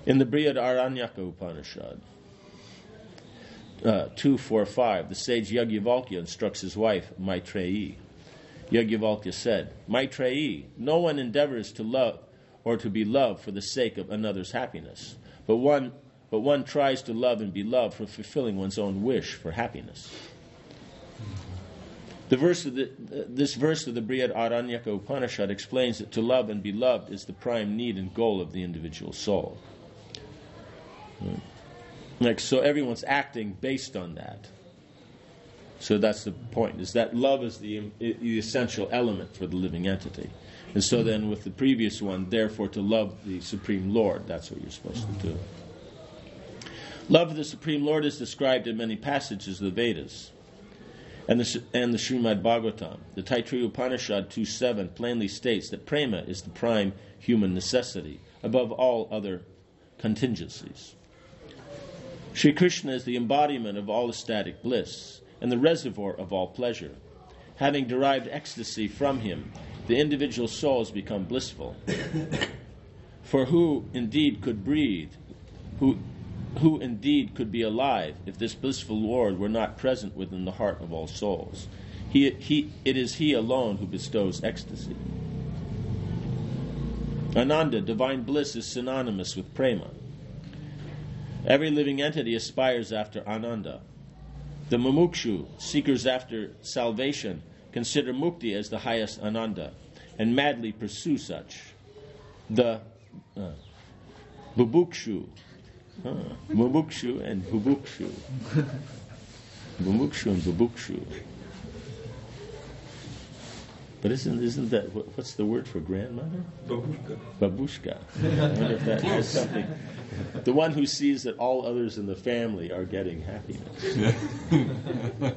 In the Brihad Aranyaka Upanishad, uh, two forty-five, the sage Yajnavalkya instructs his wife, Maitreyi. Yajnavalkya said, Maitreyi, no one endeavors to love or to be loved for the sake of another's happiness, but one, but one tries to love and be loved for fulfilling one's own wish for happiness. The verse of the, this verse of the Brihad Aranyaka Upanishad explains that to love and be loved is the prime need and goal of the individual soul. Like, so everyone's acting based on that. So that's the point, is that love is the, the essential element for the living entity. And so then with the previous one, therefore to love the Supreme Lord, that's what you're supposed to do. Love of the Supreme Lord is described in many passages of the Vedas and the, and the Srimad Bhagavatam. The Taittiriya Upanishad two seven plainly states that prema is the prime human necessity, above all other contingencies. Sri Krishna is the embodiment of all ecstatic bliss and the reservoir of all pleasure. Having derived ecstasy from him, the individual souls become blissful. For who indeed could breathe, who, who indeed could be alive if this blissful Lord were not present within the heart of all souls? He, he, it is he alone who bestows ecstasy. Ananda, divine bliss, is synonymous with prema. Every living entity aspires after Ananda. The mumukshu, seekers after salvation, consider mukti as the highest Ananda and madly pursue such. The uh, bubukshu, huh, mumukshu and bubukshu, mumukshu and bubukshu. But isn't isn't that what, what's the word for grandmother? Babushka. Babushka. I wonder if that has something. The one who sees that all others in the family are getting happiness. Yeah.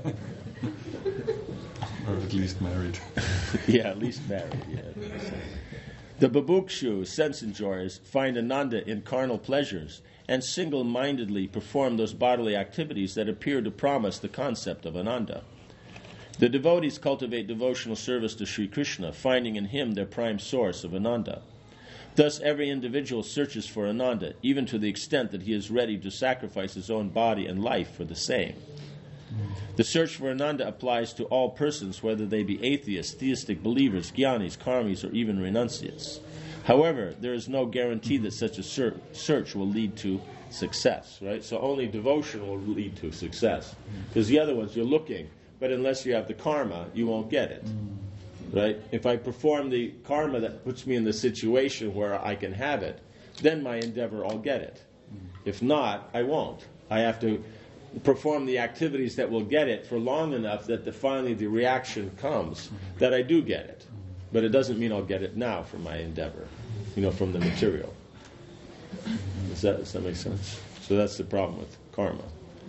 Or at least married. Yeah, at least married. Yeah. The babukshu, sense enjoyers, find Ananda in carnal pleasures and single-mindedly perform those bodily activities that appear to promise the concept of Ananda. The devotees cultivate devotional service to Sri Krishna, finding in him their prime source of Ananda. Thus, every individual searches for Ananda, even to the extent that he is ready to sacrifice his own body and life for the same. The search for Ananda applies to all persons, whether they be atheists, theistic believers, jnanis, karmis, or even renunciates. However, there is no guarantee that such a ser- search will lead to success, right? So only devotion will lead to success. Because the other ones, you're looking, but unless you have the karma, you won't get it. Right? If I perform the karma that puts me in the situation where I can have it, then my endeavor, I'll get it. If not, I won't. I have to perform the activities that will get it for long enough that the, finally the reaction comes that I do get it. But it doesn't mean I'll get it now from my endeavor, you know, from the material. Does that, does that make sense? So that's the problem with karma.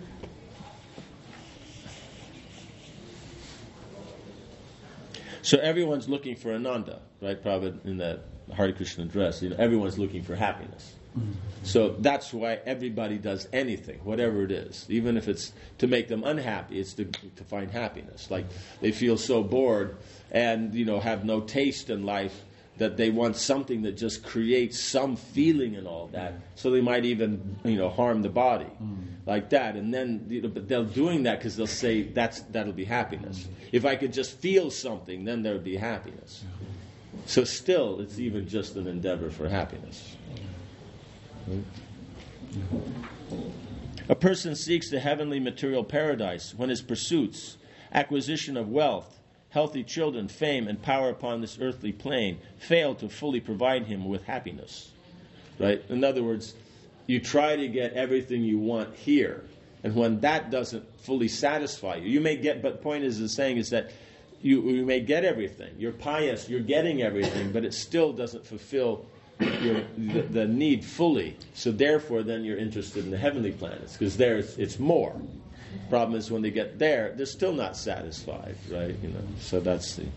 So everyone's looking for Ananda, right? Probably in that Hare Krishna address, you know, everyone's looking for happiness. So that's why everybody does anything, whatever it is. Even if it's to make them unhappy, it's to, to find happiness. Like they feel so bored and, you know, have no taste in life that they want something that just creates some feeling and all that. So they might even, you know, harm the body like that. And then, you know, but they're doing that because they'll say that's that'll be happiness. If I could just feel something, then there would be happiness. So still, it's even just an endeavor for happiness. Right? A person seeks the heavenly material paradise when his pursuits, acquisition of wealth, healthy children, fame, and power upon this earthly plane fail to fully provide him with happiness. Right? In other words, you try to get everything you want here, and when that doesn't fully satisfy you, you may get, but the point is, is saying is that you, you may get everything. You're pious, you're getting everything, but it still doesn't fulfill your, the, the need fully. So therefore, then you're interested in the heavenly planets, because there it's, it's more. Problem is, when they get there, they're still not satisfied, right? You know, so that's the.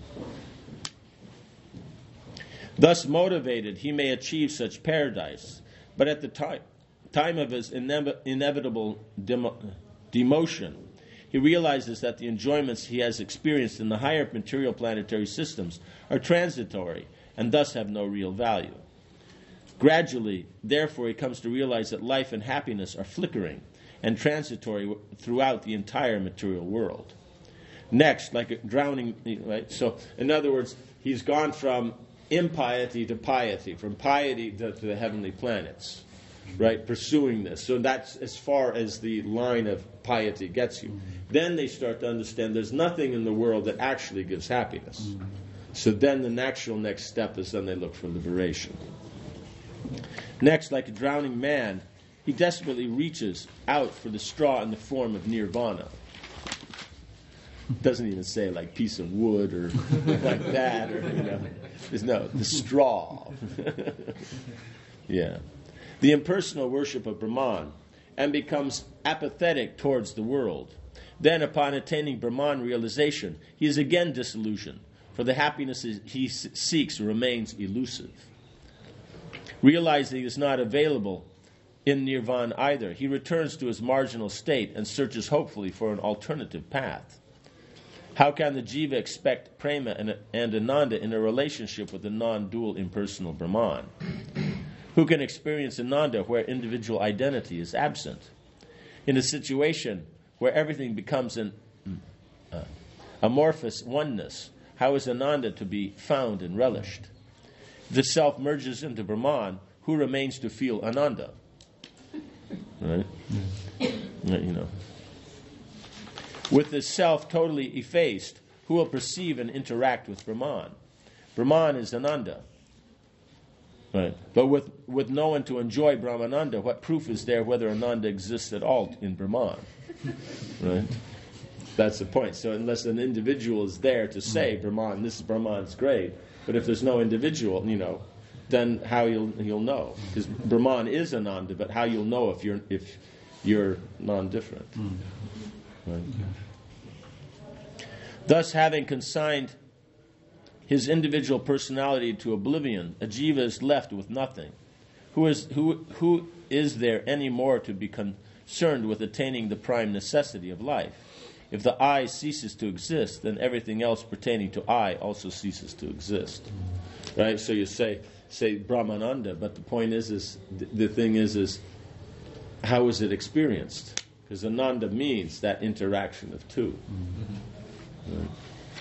Thus motivated, he may achieve such paradise, but at the time, time of his inev- inevitable demo- demotion, he realizes that the enjoyments he has experienced in the higher material planetary systems are transitory and thus have no real value. Gradually, therefore, he comes to realize that life and happiness are flickering and transitory throughout the entire material world. Next, like a drowning, right? So, in other words, he's gone from impiety to piety, from piety to, to the heavenly planets, right? Pursuing this. So that's as far as the line of piety gets you. Then they start to understand there's nothing in the world that actually gives happiness. So then the natural next step is then they look for liberation. Next, like a drowning man, he desperately reaches out for the straw in the form of nirvana. Doesn't even say like piece of wood or like that, or you know, there's no the straw. Yeah, the impersonal worship of Brahman, and becomes apathetic towards the world. Then, upon attaining Brahman realization, he is again disillusioned, for the happiness he seeks remains elusive. Realizing it is not available in Nirvana either, he returns to his marginal state and searches hopefully for an alternative path. How can the jiva expect prema and, and ananda in a relationship with the non-dual impersonal Brahman? Who can experience ananda where individual identity is absent? In a situation where everything becomes an uh, amorphous oneness, how is ananda to be found and relished? If the self merges into Brahman, who remains to feel ananda? Right? Yeah, you know. With the self totally effaced, who will perceive and interact with Brahman? Brahman is Ananda. Right. But with, with no one to enjoy Brahmananda, what proof is there whether Ananda exists at all in Brahman? Right? That's the point. So unless an individual is there to say, Brahman, this is Brahman's great, but if there's no individual, you know, then how you'll you'll know? Because Brahman is Ananda, but how you'll know if you're if you're non-different. Mm. Right. Thus, having consigned his individual personality to oblivion, a jiva is left with nothing. Who is who who is there any more to be concerned with attaining the prime necessity of life? If the I ceases to exist, then everything else pertaining to I also ceases to exist. Right? So you say say Brahmananda, but the point is is the thing is is how is it experienced? Because Ananda means that interaction of two. Mm-hmm. Right.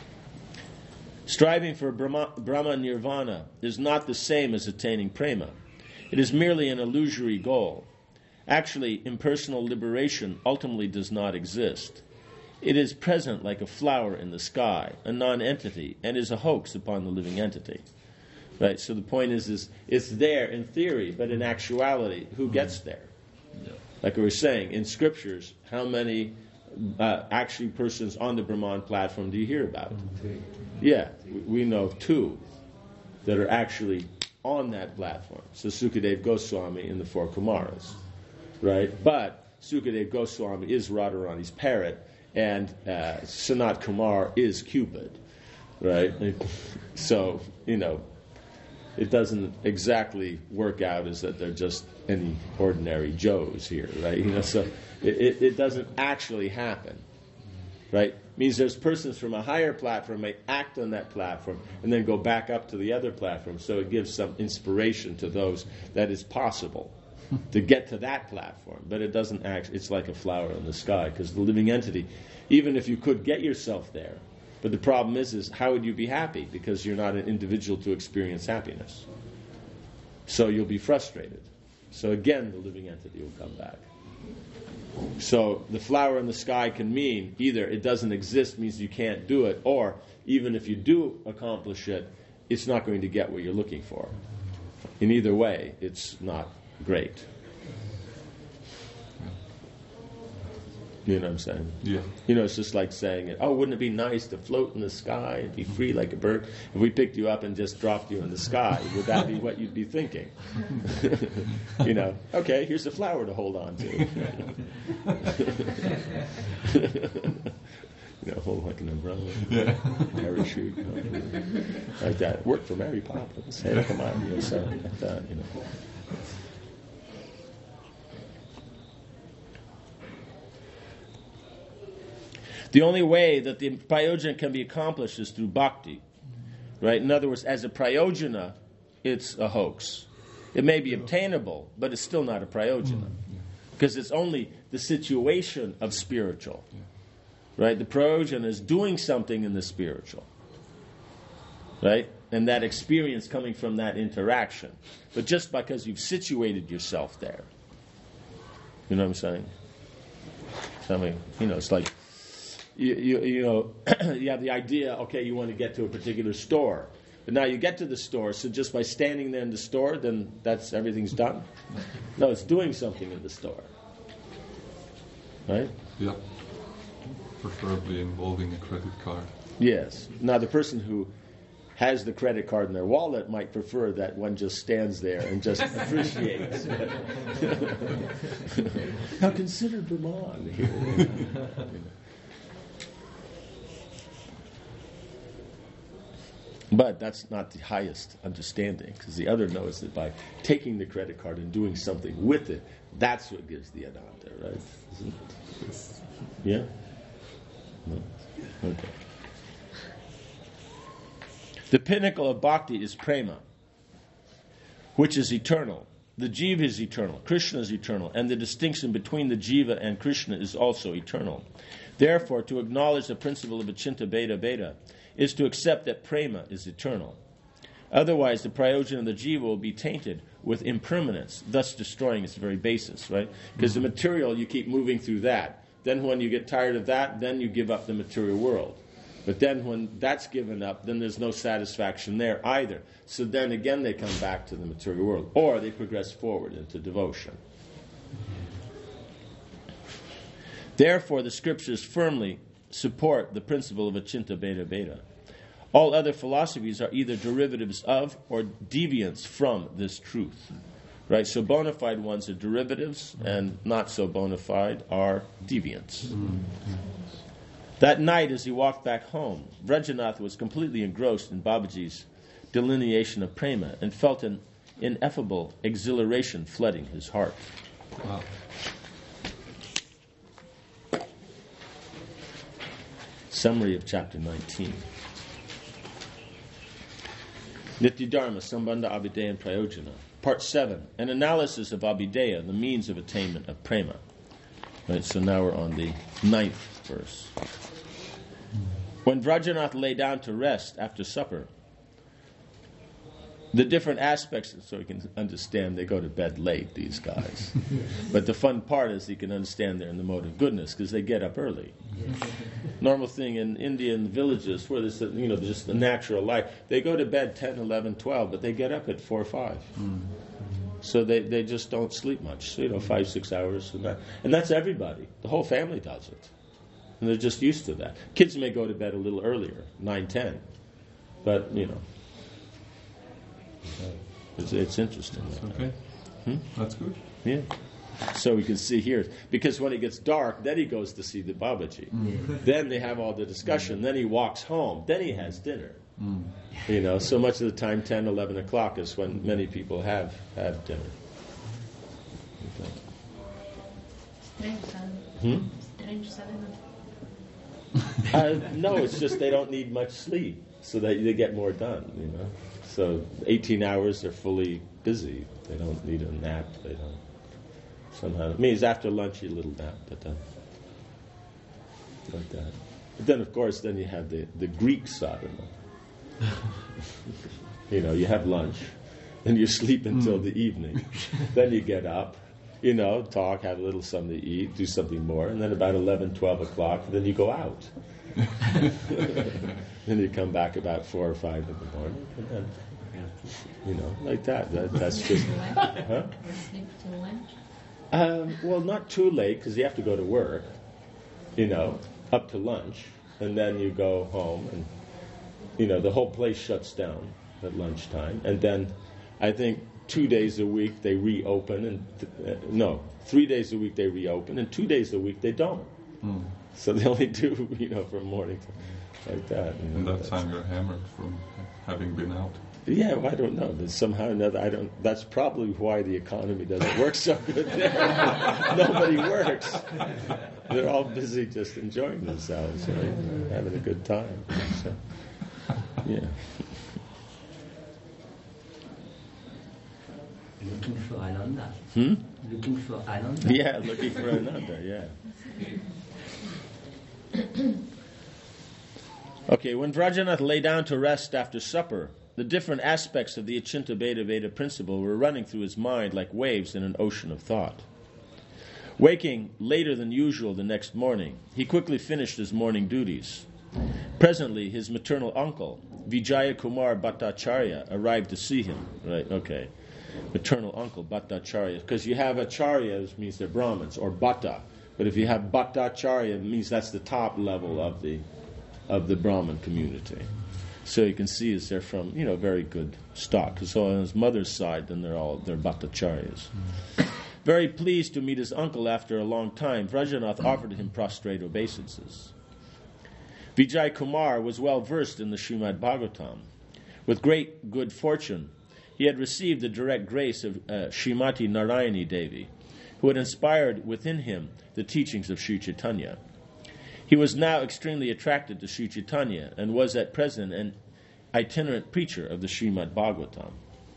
Striving for Brahma, Brahma Nirvana is not the same as attaining prema. It is merely an illusory goal. Actually, impersonal liberation ultimately does not exist. It is present like a flower in the sky, a non-entity, and is a hoax upon the living entity. Right. So the point is, is it's there in theory, but in actuality, who gets there? Like we were saying, in scriptures, how many uh, actually persons on the Brahman platform do you hear about? Yeah, we know of two that are actually on that platform. So Sukadeva Goswami and the four Kumaras, right? But Sukadeva Goswami is Radharani's parrot, and uh, Sanat Kumar is Cupid, right? So, you know, it doesn't exactly work out as that they're just any ordinary Joes here, right? You know, so it, it, it doesn't actually happen, right? It means there's persons from a higher platform may act on that platform and then go back up to the other platform. So it gives some inspiration to those that it's possible to get to that platform, but it doesn't act. It's like a flower in the sky because the living entity, even if you could get yourself there. But the problem is, is how would you be happy? Because you're not an individual to experience happiness. So you'll be frustrated. So again, the living entity will come back. So the flower in the sky can mean either it doesn't exist, means you can't do it, or even if you do accomplish it, it's not going to get what you're looking for. In either way, it's not great. You know what I'm saying? Yeah. You know, it's just like saying, oh, wouldn't it be nice to float in the sky and be free like a bird? If we picked you up and just dropped you in the sky, would that be what you'd be thinking? You know, okay, here's a flower to hold on to. You know, hold like an umbrella, yeah. Parachute, you know, like that. Worked for Mary Poppins. Hey, come on, you know, something like that, you know. The only way that the prayojana can be accomplished is through bhakti, right? In other words, as a prayojana, it's a hoax. It may be obtainable, but it's still not a prayojana. Because it's only the situation of spiritual. Right? The prayojana is doing something in the spiritual. Right? And that experience coming from that interaction. But just because you've situated yourself there. You know what I'm saying? So, I mean, you know, it's like, you, you, you know, you have the idea, okay, you want to get to a particular store. But now you get to the store, so just by standing there in the store, then that's everything's done? No, it's doing something in the store. Right? Yeah. Preferably involving a credit card. Yes. Now the person who has the credit card in their wallet might prefer that one just stands there and just appreciates. Now consider Brahman here. But that's not the highest understanding, because the other knows that by taking the credit card and doing something with it, that's what gives the ananda, right? Isn't it? Yeah? No? Okay. The pinnacle of bhakti is prema, which is eternal. The jiva is eternal, Krishna is eternal, and the distinction between the jiva and Krishna is also eternal. Therefore, to acknowledge the principle of Achinta Bheda Bheda is to accept that prema is eternal. Otherwise, the prayojana of the jiva will be tainted with impermanence, thus destroying its very basis, right? Because the material, you keep moving through that. Then when you get tired of that, then you give up the material world. But then when that's given up, then there's no satisfaction there either. So then again they come back to the material world. Or they progress forward into devotion. Therefore, the scriptures firmly support the principle of Achinta Bheda Bheda. All other philosophies are either derivatives of or deviants from this truth. Right? So bona fide ones are derivatives, and not so bona fide are deviants. Mm-hmm. That night, as he walked back home, Vrajanath was completely engrossed in Babaji's delineation of prema and felt an ineffable exhilaration flooding his heart. Wow. Summary of chapter nineteen. Nityadharma, Sambandha, Abhideya, and Prayojana. Part seven, an analysis of Abhideya, the means of attainment of prema. Right, so now we're on the ninth verse. When Vrajanath lay down to rest after supper, the different aspects, so he can understand, they go to bed late, these guys. But the fun part is he can understand they're in the mode of goodness, because they get up early. Normal thing in India, in the villages, where there's, you know, just the natural life, they go to bed ten, eleven, twelve, but they get up at four or five. Mm. So they, they just don't sleep much, so, you know, five, six hours. And, that. and that's everybody. The whole family does it. And they're just used to that. Kids may go to bed a little earlier, nine, ten. But, you know, it's, it's interesting. That's okay. Hmm? That's good. Yeah. So we can see here. Because when it gets dark, then he goes to see the Babaji. Mm. Then they have all the discussion. Then he walks home. Then he has dinner. Mm. You know, so much of the time, ten, eleven o'clock is when many people have, have dinner. Okay. Strange silence. Hmm? Strange silence. Uh, no, it's just they don't need much sleep, so that they get more done, you know. So eighteen hours, they're fully busy. They don't need a nap. They don't somehow. It means after lunch, you a little nap, but then like that. But then, of course, then you have the, the Greek sadhana. You know, you have lunch, then you sleep until mm. the evening. Then you get up. You know, talk, have a little something to eat, do something more, and then about eleven, twelve o'clock, then you go out. Then you come back about four or five in the morning, and then, you know, like that. that that's just... Huh? Sleep till lunch? Um, well, not too late, because you have to go to work, you know, up to lunch, and then you go home, and, you know, the whole place shuts down at lunchtime, and then I think two days a week they reopen, and th- uh, no, three days a week they reopen, and two days a week they don't. Mm. So they only do, you know, from morning to like that. You know, and that time you're hammered from having been out. Yeah, well, I don't know. But somehow or another, I don't. That's probably why the economy doesn't work so good there. Nobody works. They're all busy just enjoying themselves, right? Having a good time. So, yeah. Looking for Ananda. Hmm? Looking for Ananda. Yeah, looking for Ananda, yeah. Okay, when Vrajanath lay down to rest after supper, the different aspects of the Achinta Bheda Veda principle were running through his mind like waves in an ocean of thought. Waking later than usual the next morning, he quickly finished his morning duties. Presently, his maternal uncle, Vijaya Kumar Bhattacharya, arrived to see him. Right, okay. Maternal uncle, Bhattacharya. Because you have acharyas, means they're Brahmins, or Bhatta. But if you have Bhattacharya, it means that's the top level of the of the Brahmin community. So you can see is they're from, you know, very good stock. So on his mother's side, then they're all, they're Bhattacharyas. Mm. Very pleased to meet his uncle after a long time, Vrajanath offered him prostrate obeisances. Vijay Kumar was well versed in the Srimad Bhagavatam. With great good fortune, he had received the direct grace of uh, Srimati Narayani Devi, who had inspired within him the teachings of Sri Chaitanya. He was now extremely attracted to Sri Chaitanya and was at present an itinerant preacher of the Srimad Bhagavatam.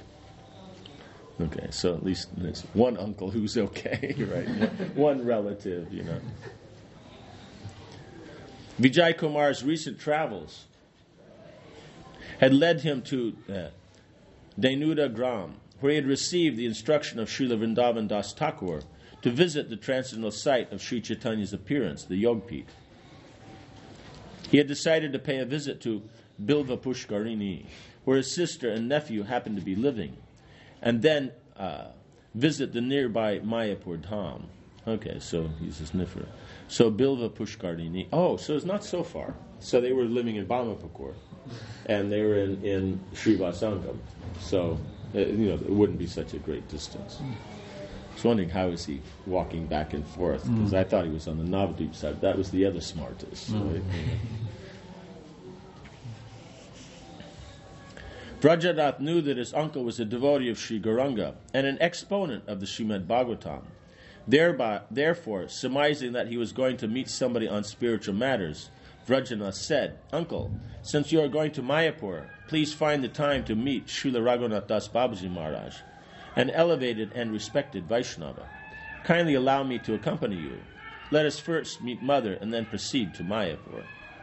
Okay, so at least there's one uncle who's okay, right? One, one relative, you know. Vijay Kumar's recent travels had led him to uh, Denuda Gram, where he had received the instruction of Srila Vrindavan Das Thakur to visit the transcendental site of Sri Chaitanya's appearance, the Yogpith. He had decided to pay a visit to Bilva Pushkarini, where his sister and nephew happened to be living, and then uh, visit the nearby Mayapur Dham. Okay, so he's a sniffer. So Bilva Pushkarini. Oh, so it's not so far. So they were living in Bamapakur, and they were in, in Srivasangam. So, uh, you know, it wouldn't be such a great distance. I was wondering how is he walking back and forth, because mm. I thought he was on the Navadvip side. That was the other smartest. Mm. Right? Vrajanath knew that his uncle was a devotee of Sri Gauranga and an exponent of the Srimad Bhagavatam. Thereby, therefore, surmising that he was going to meet somebody on spiritual matters, Vrajanath said, "Uncle, since you are going to Mayapur, please find the time to meet Srila Raghunath Das Babaji Maharaj, an elevated and respected Vaishnava. Kindly allow me to accompany you. Let us first meet Mother and then proceed to Mayapur."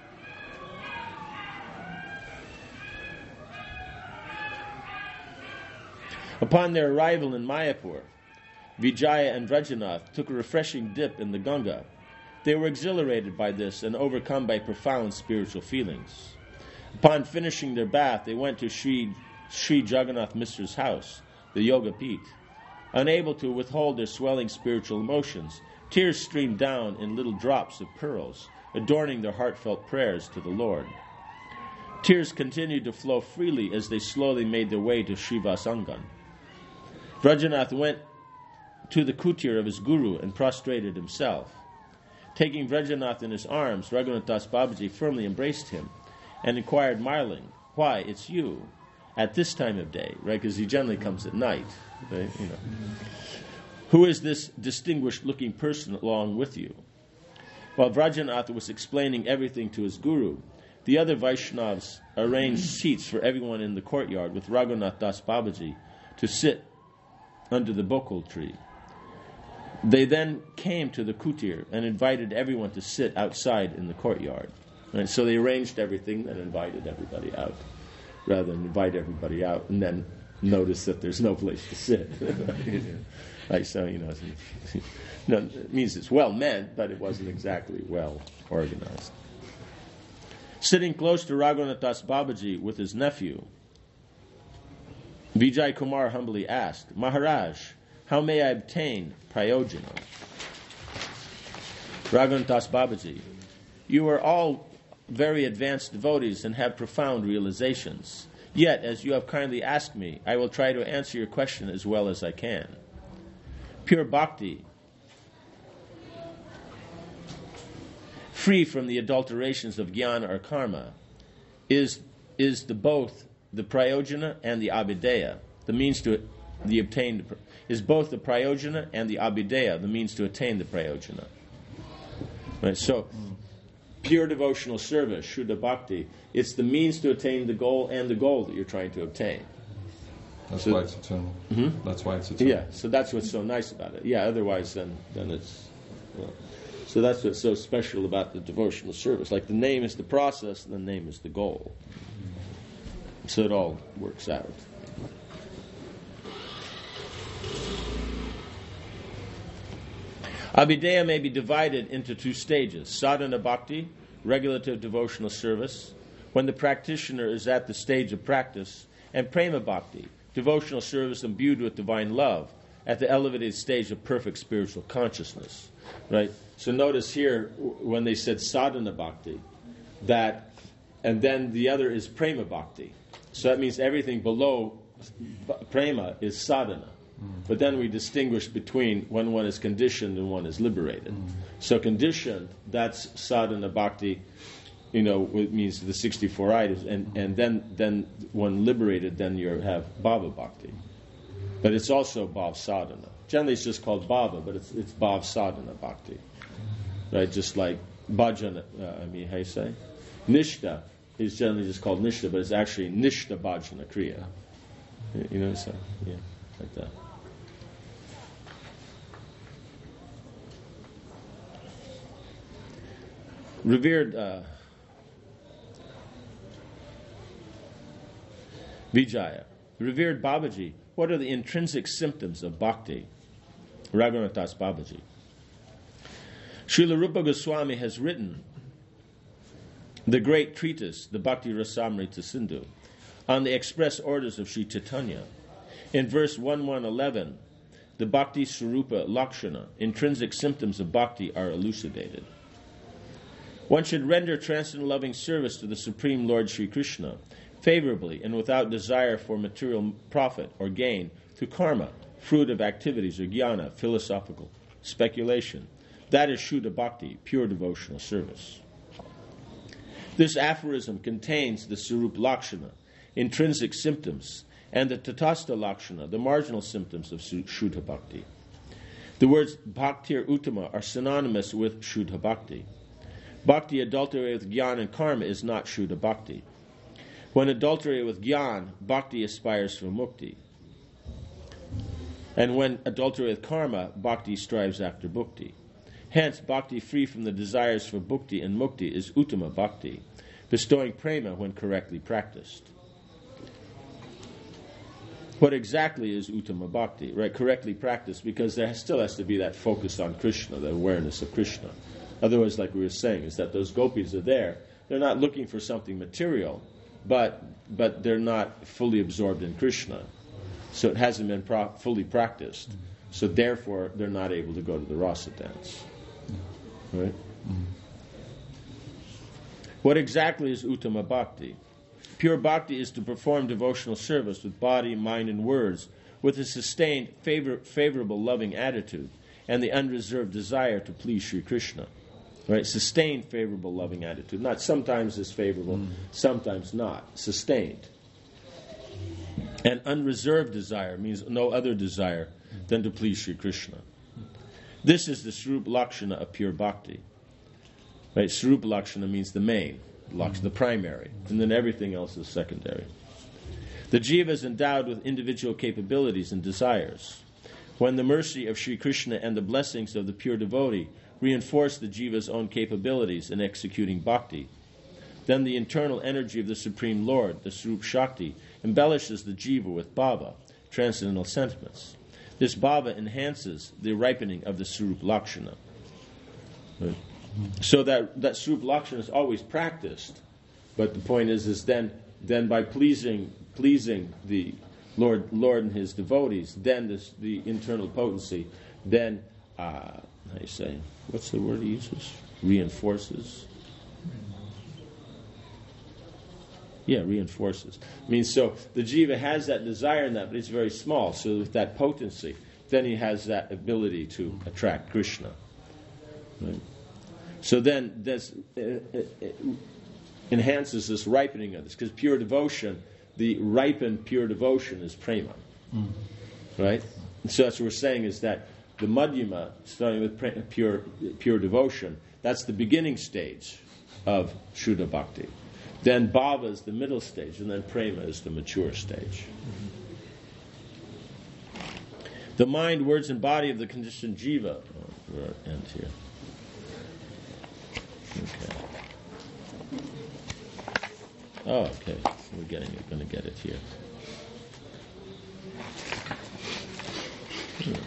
Upon their arrival in Mayapur, Vijaya and Vrajanath took a refreshing dip in the Ganga. They were exhilarated by this and overcome by profound spiritual feelings. Upon finishing their bath, they went to Sri, Sri Jagannath Mistra's house, the Yoga Pith. Unable to withhold their swelling spiritual emotions, tears streamed down in little drops of pearls, adorning their heartfelt prayers to the Lord. Tears continued to flow freely as they slowly made their way to Srivasangan. Vrajanath went to the kutir of his guru and prostrated himself. Taking Vrajanath in his arms, Raghunath Das Babaji firmly embraced him and inquired, marveling, "Why, it's you, at this time of day," right? Because he generally comes at night, right? You know. "Who is this distinguished-looking person along with you?" While Vrajanath was explaining everything to his guru, the other Vaishnavas arranged seats for everyone in the courtyard with Raghunath Das Babaji to sit under the bokul tree. They then came to the kutir and invited everyone to sit outside in the courtyard. Right? So they arranged everything and invited everybody out, rather than invite everybody out and then notice that there's no place to sit. Like, so, you know, no, it means it's well meant, but it wasn't exactly well organized. Sitting close to Raghunath Das Babaji with his nephew, Vijay Kumar humbly asked, "Maharaj, how may I obtain prayojana?" Raghunath Das Babaji, "You are all very advanced devotees and have profound realizations. Yet, as you have kindly asked me, I will try to answer your question as well as I can. Pure bhakti, free from the adulterations of jnana or karma, is is the both the prayojana and the abhideya, the means to the obtained is both the prayojana and the abhideya, the means to attain the prayojana." Right, so pure devotional service, Shuddha Bhakti, it's the means to attain the goal and the goal that you're trying to obtain. That's So- why it's eternal. Mhm. That's why it's eternal. Yeah, so that's what's so nice about it. Yeah, otherwise then then it's well, so that's what's so special about the devotional service. Like the name is the process and the name is the goal. So it all works out. Abhideya may be divided into two stages: sadhana bhakti, regulative devotional service, when the practitioner is at the stage of practice, and prema bhakti, devotional service imbued with divine love, at the elevated stage of perfect spiritual consciousness. Right? So notice here, w- when they said sadhana bhakti, that, and then the other is prema bhakti. So that means everything below b- prema is sadhana. But then we distinguish between when one is conditioned and one is liberated. So conditioned, that's sadhana bhakti, you know, it means the sixty-four items, and, and then then when liberated, then you have bhava bhakti. But it's also bhav sadhana. Generally it's just called bhava, but it's it's bhav sadhana bhakti. Right, just like bhajana, uh, I mean, how you say? Nishta is generally just called nishta, but it's actually nishta bhajana kriya. You know, so, yeah, like that. Revered uh, Vijaya, revered Babaji, what are the intrinsic symptoms of bhakti? Raghunath Das Babaji. Srila Rupa Goswami has written the great treatise, the Bhakti Rasamrita Sindhu, on the express orders of Sri Chaitanya. In verse eleven eleven, the Bhakti Swarupa Lakshana, intrinsic symptoms of bhakti, are elucidated. One should render transcendental loving service to the Supreme Lord Sri Krishna favorably and without desire for material profit or gain through karma, fruit of activities, or jnana, philosophical speculation. That is Shuddha Bhakti, pure devotional service. This aphorism contains the Sarup Lakshana, intrinsic symptoms, and the Tatastha Lakshana, the marginal symptoms of Shuddha Bhakti. The words Bhaktir Uttama are synonymous with Shuddha Bhakti. Bhakti adulterated with jnana and karma is not Shuddha Bhakti. When adulterated with jnana, bhakti aspires for mukti. And when adulterated with karma, bhakti strives after bhukti. Hence, bhakti free from the desires for bhukti and mukti is uttama bhakti, bestowing prema when correctly practiced. What exactly is uttama bhakti? Right, correctly practiced, because there still has to be that focus on Krishna, the awareness of Krishna. Otherwise, like we were saying, is that those gopis are there. They're not looking for something material, but but they're not fully absorbed in Krishna. So it hasn't been pro- fully practiced. So therefore, they're not able to go to the rasa dance. Right? Mm. What exactly is uttama bhakti? Pure bhakti is to perform devotional service with body, mind, and words, with a sustained, favor- favorable, loving attitude, and the unreserved desire to please Sri Krishna. Right? Sustained, favorable, loving attitude. Not sometimes is favorable, mm. sometimes not. Sustained. And unreserved desire means no other desire than to please Sri Krishna. This is the Swarup Lakshana of pure bhakti. Right? Swarup Lakshana means the main, Lakshana, the primary, and then everything else is secondary. The jiva is endowed with individual capabilities and desires. When the mercy of Sri Krishna and the blessings of the pure devotee reinforce the jiva's own capabilities in executing bhakti, then the internal energy of the Supreme Lord, the Swarup Shakti, embellishes the jiva with bhava, transcendental sentiments. This bhava enhances the ripening of the Swarup Lakshana. Right? So that, that Swarup Lakshana is always practiced, but the point is, is then, then by pleasing pleasing the Lord Lord and His devotees, then this, the internal potency, then, uh, how do you say, what's the word he uses? Reinforces. Yeah, reinforces. I mean, so the jiva has that desire in that, but it's very small. So with that potency, then he has that ability to attract Krishna. Right? So then this uh, uh, enhances this ripening of this, because pure devotion, the ripened pure devotion is prema. Mm. Right? And so that's what we're saying, is that the madhyama, starting with pre- pure pure devotion, that's the beginning stage of Shuddha Bhakti. Then bhava is the middle stage, and then prema is the mature stage. The mind, words, and body of the conditioned jiva. Oh, we're end here. Okay. Oh, okay. We're getting it. Going to get it here. Okay.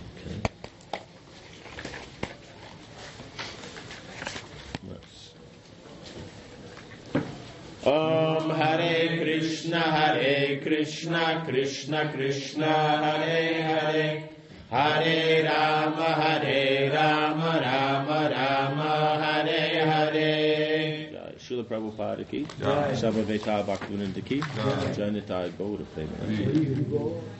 Let's. Om Hare Krishna, Hare Krishna, Krishna Krishna, Hare Hare, Hare Rama, Hare Rama, Rama Rama, Hare Hare. Srila Prabhupada ki, Sarvaveta Bhaktivinoda ki, Jai Nitai Gaura Premanandi.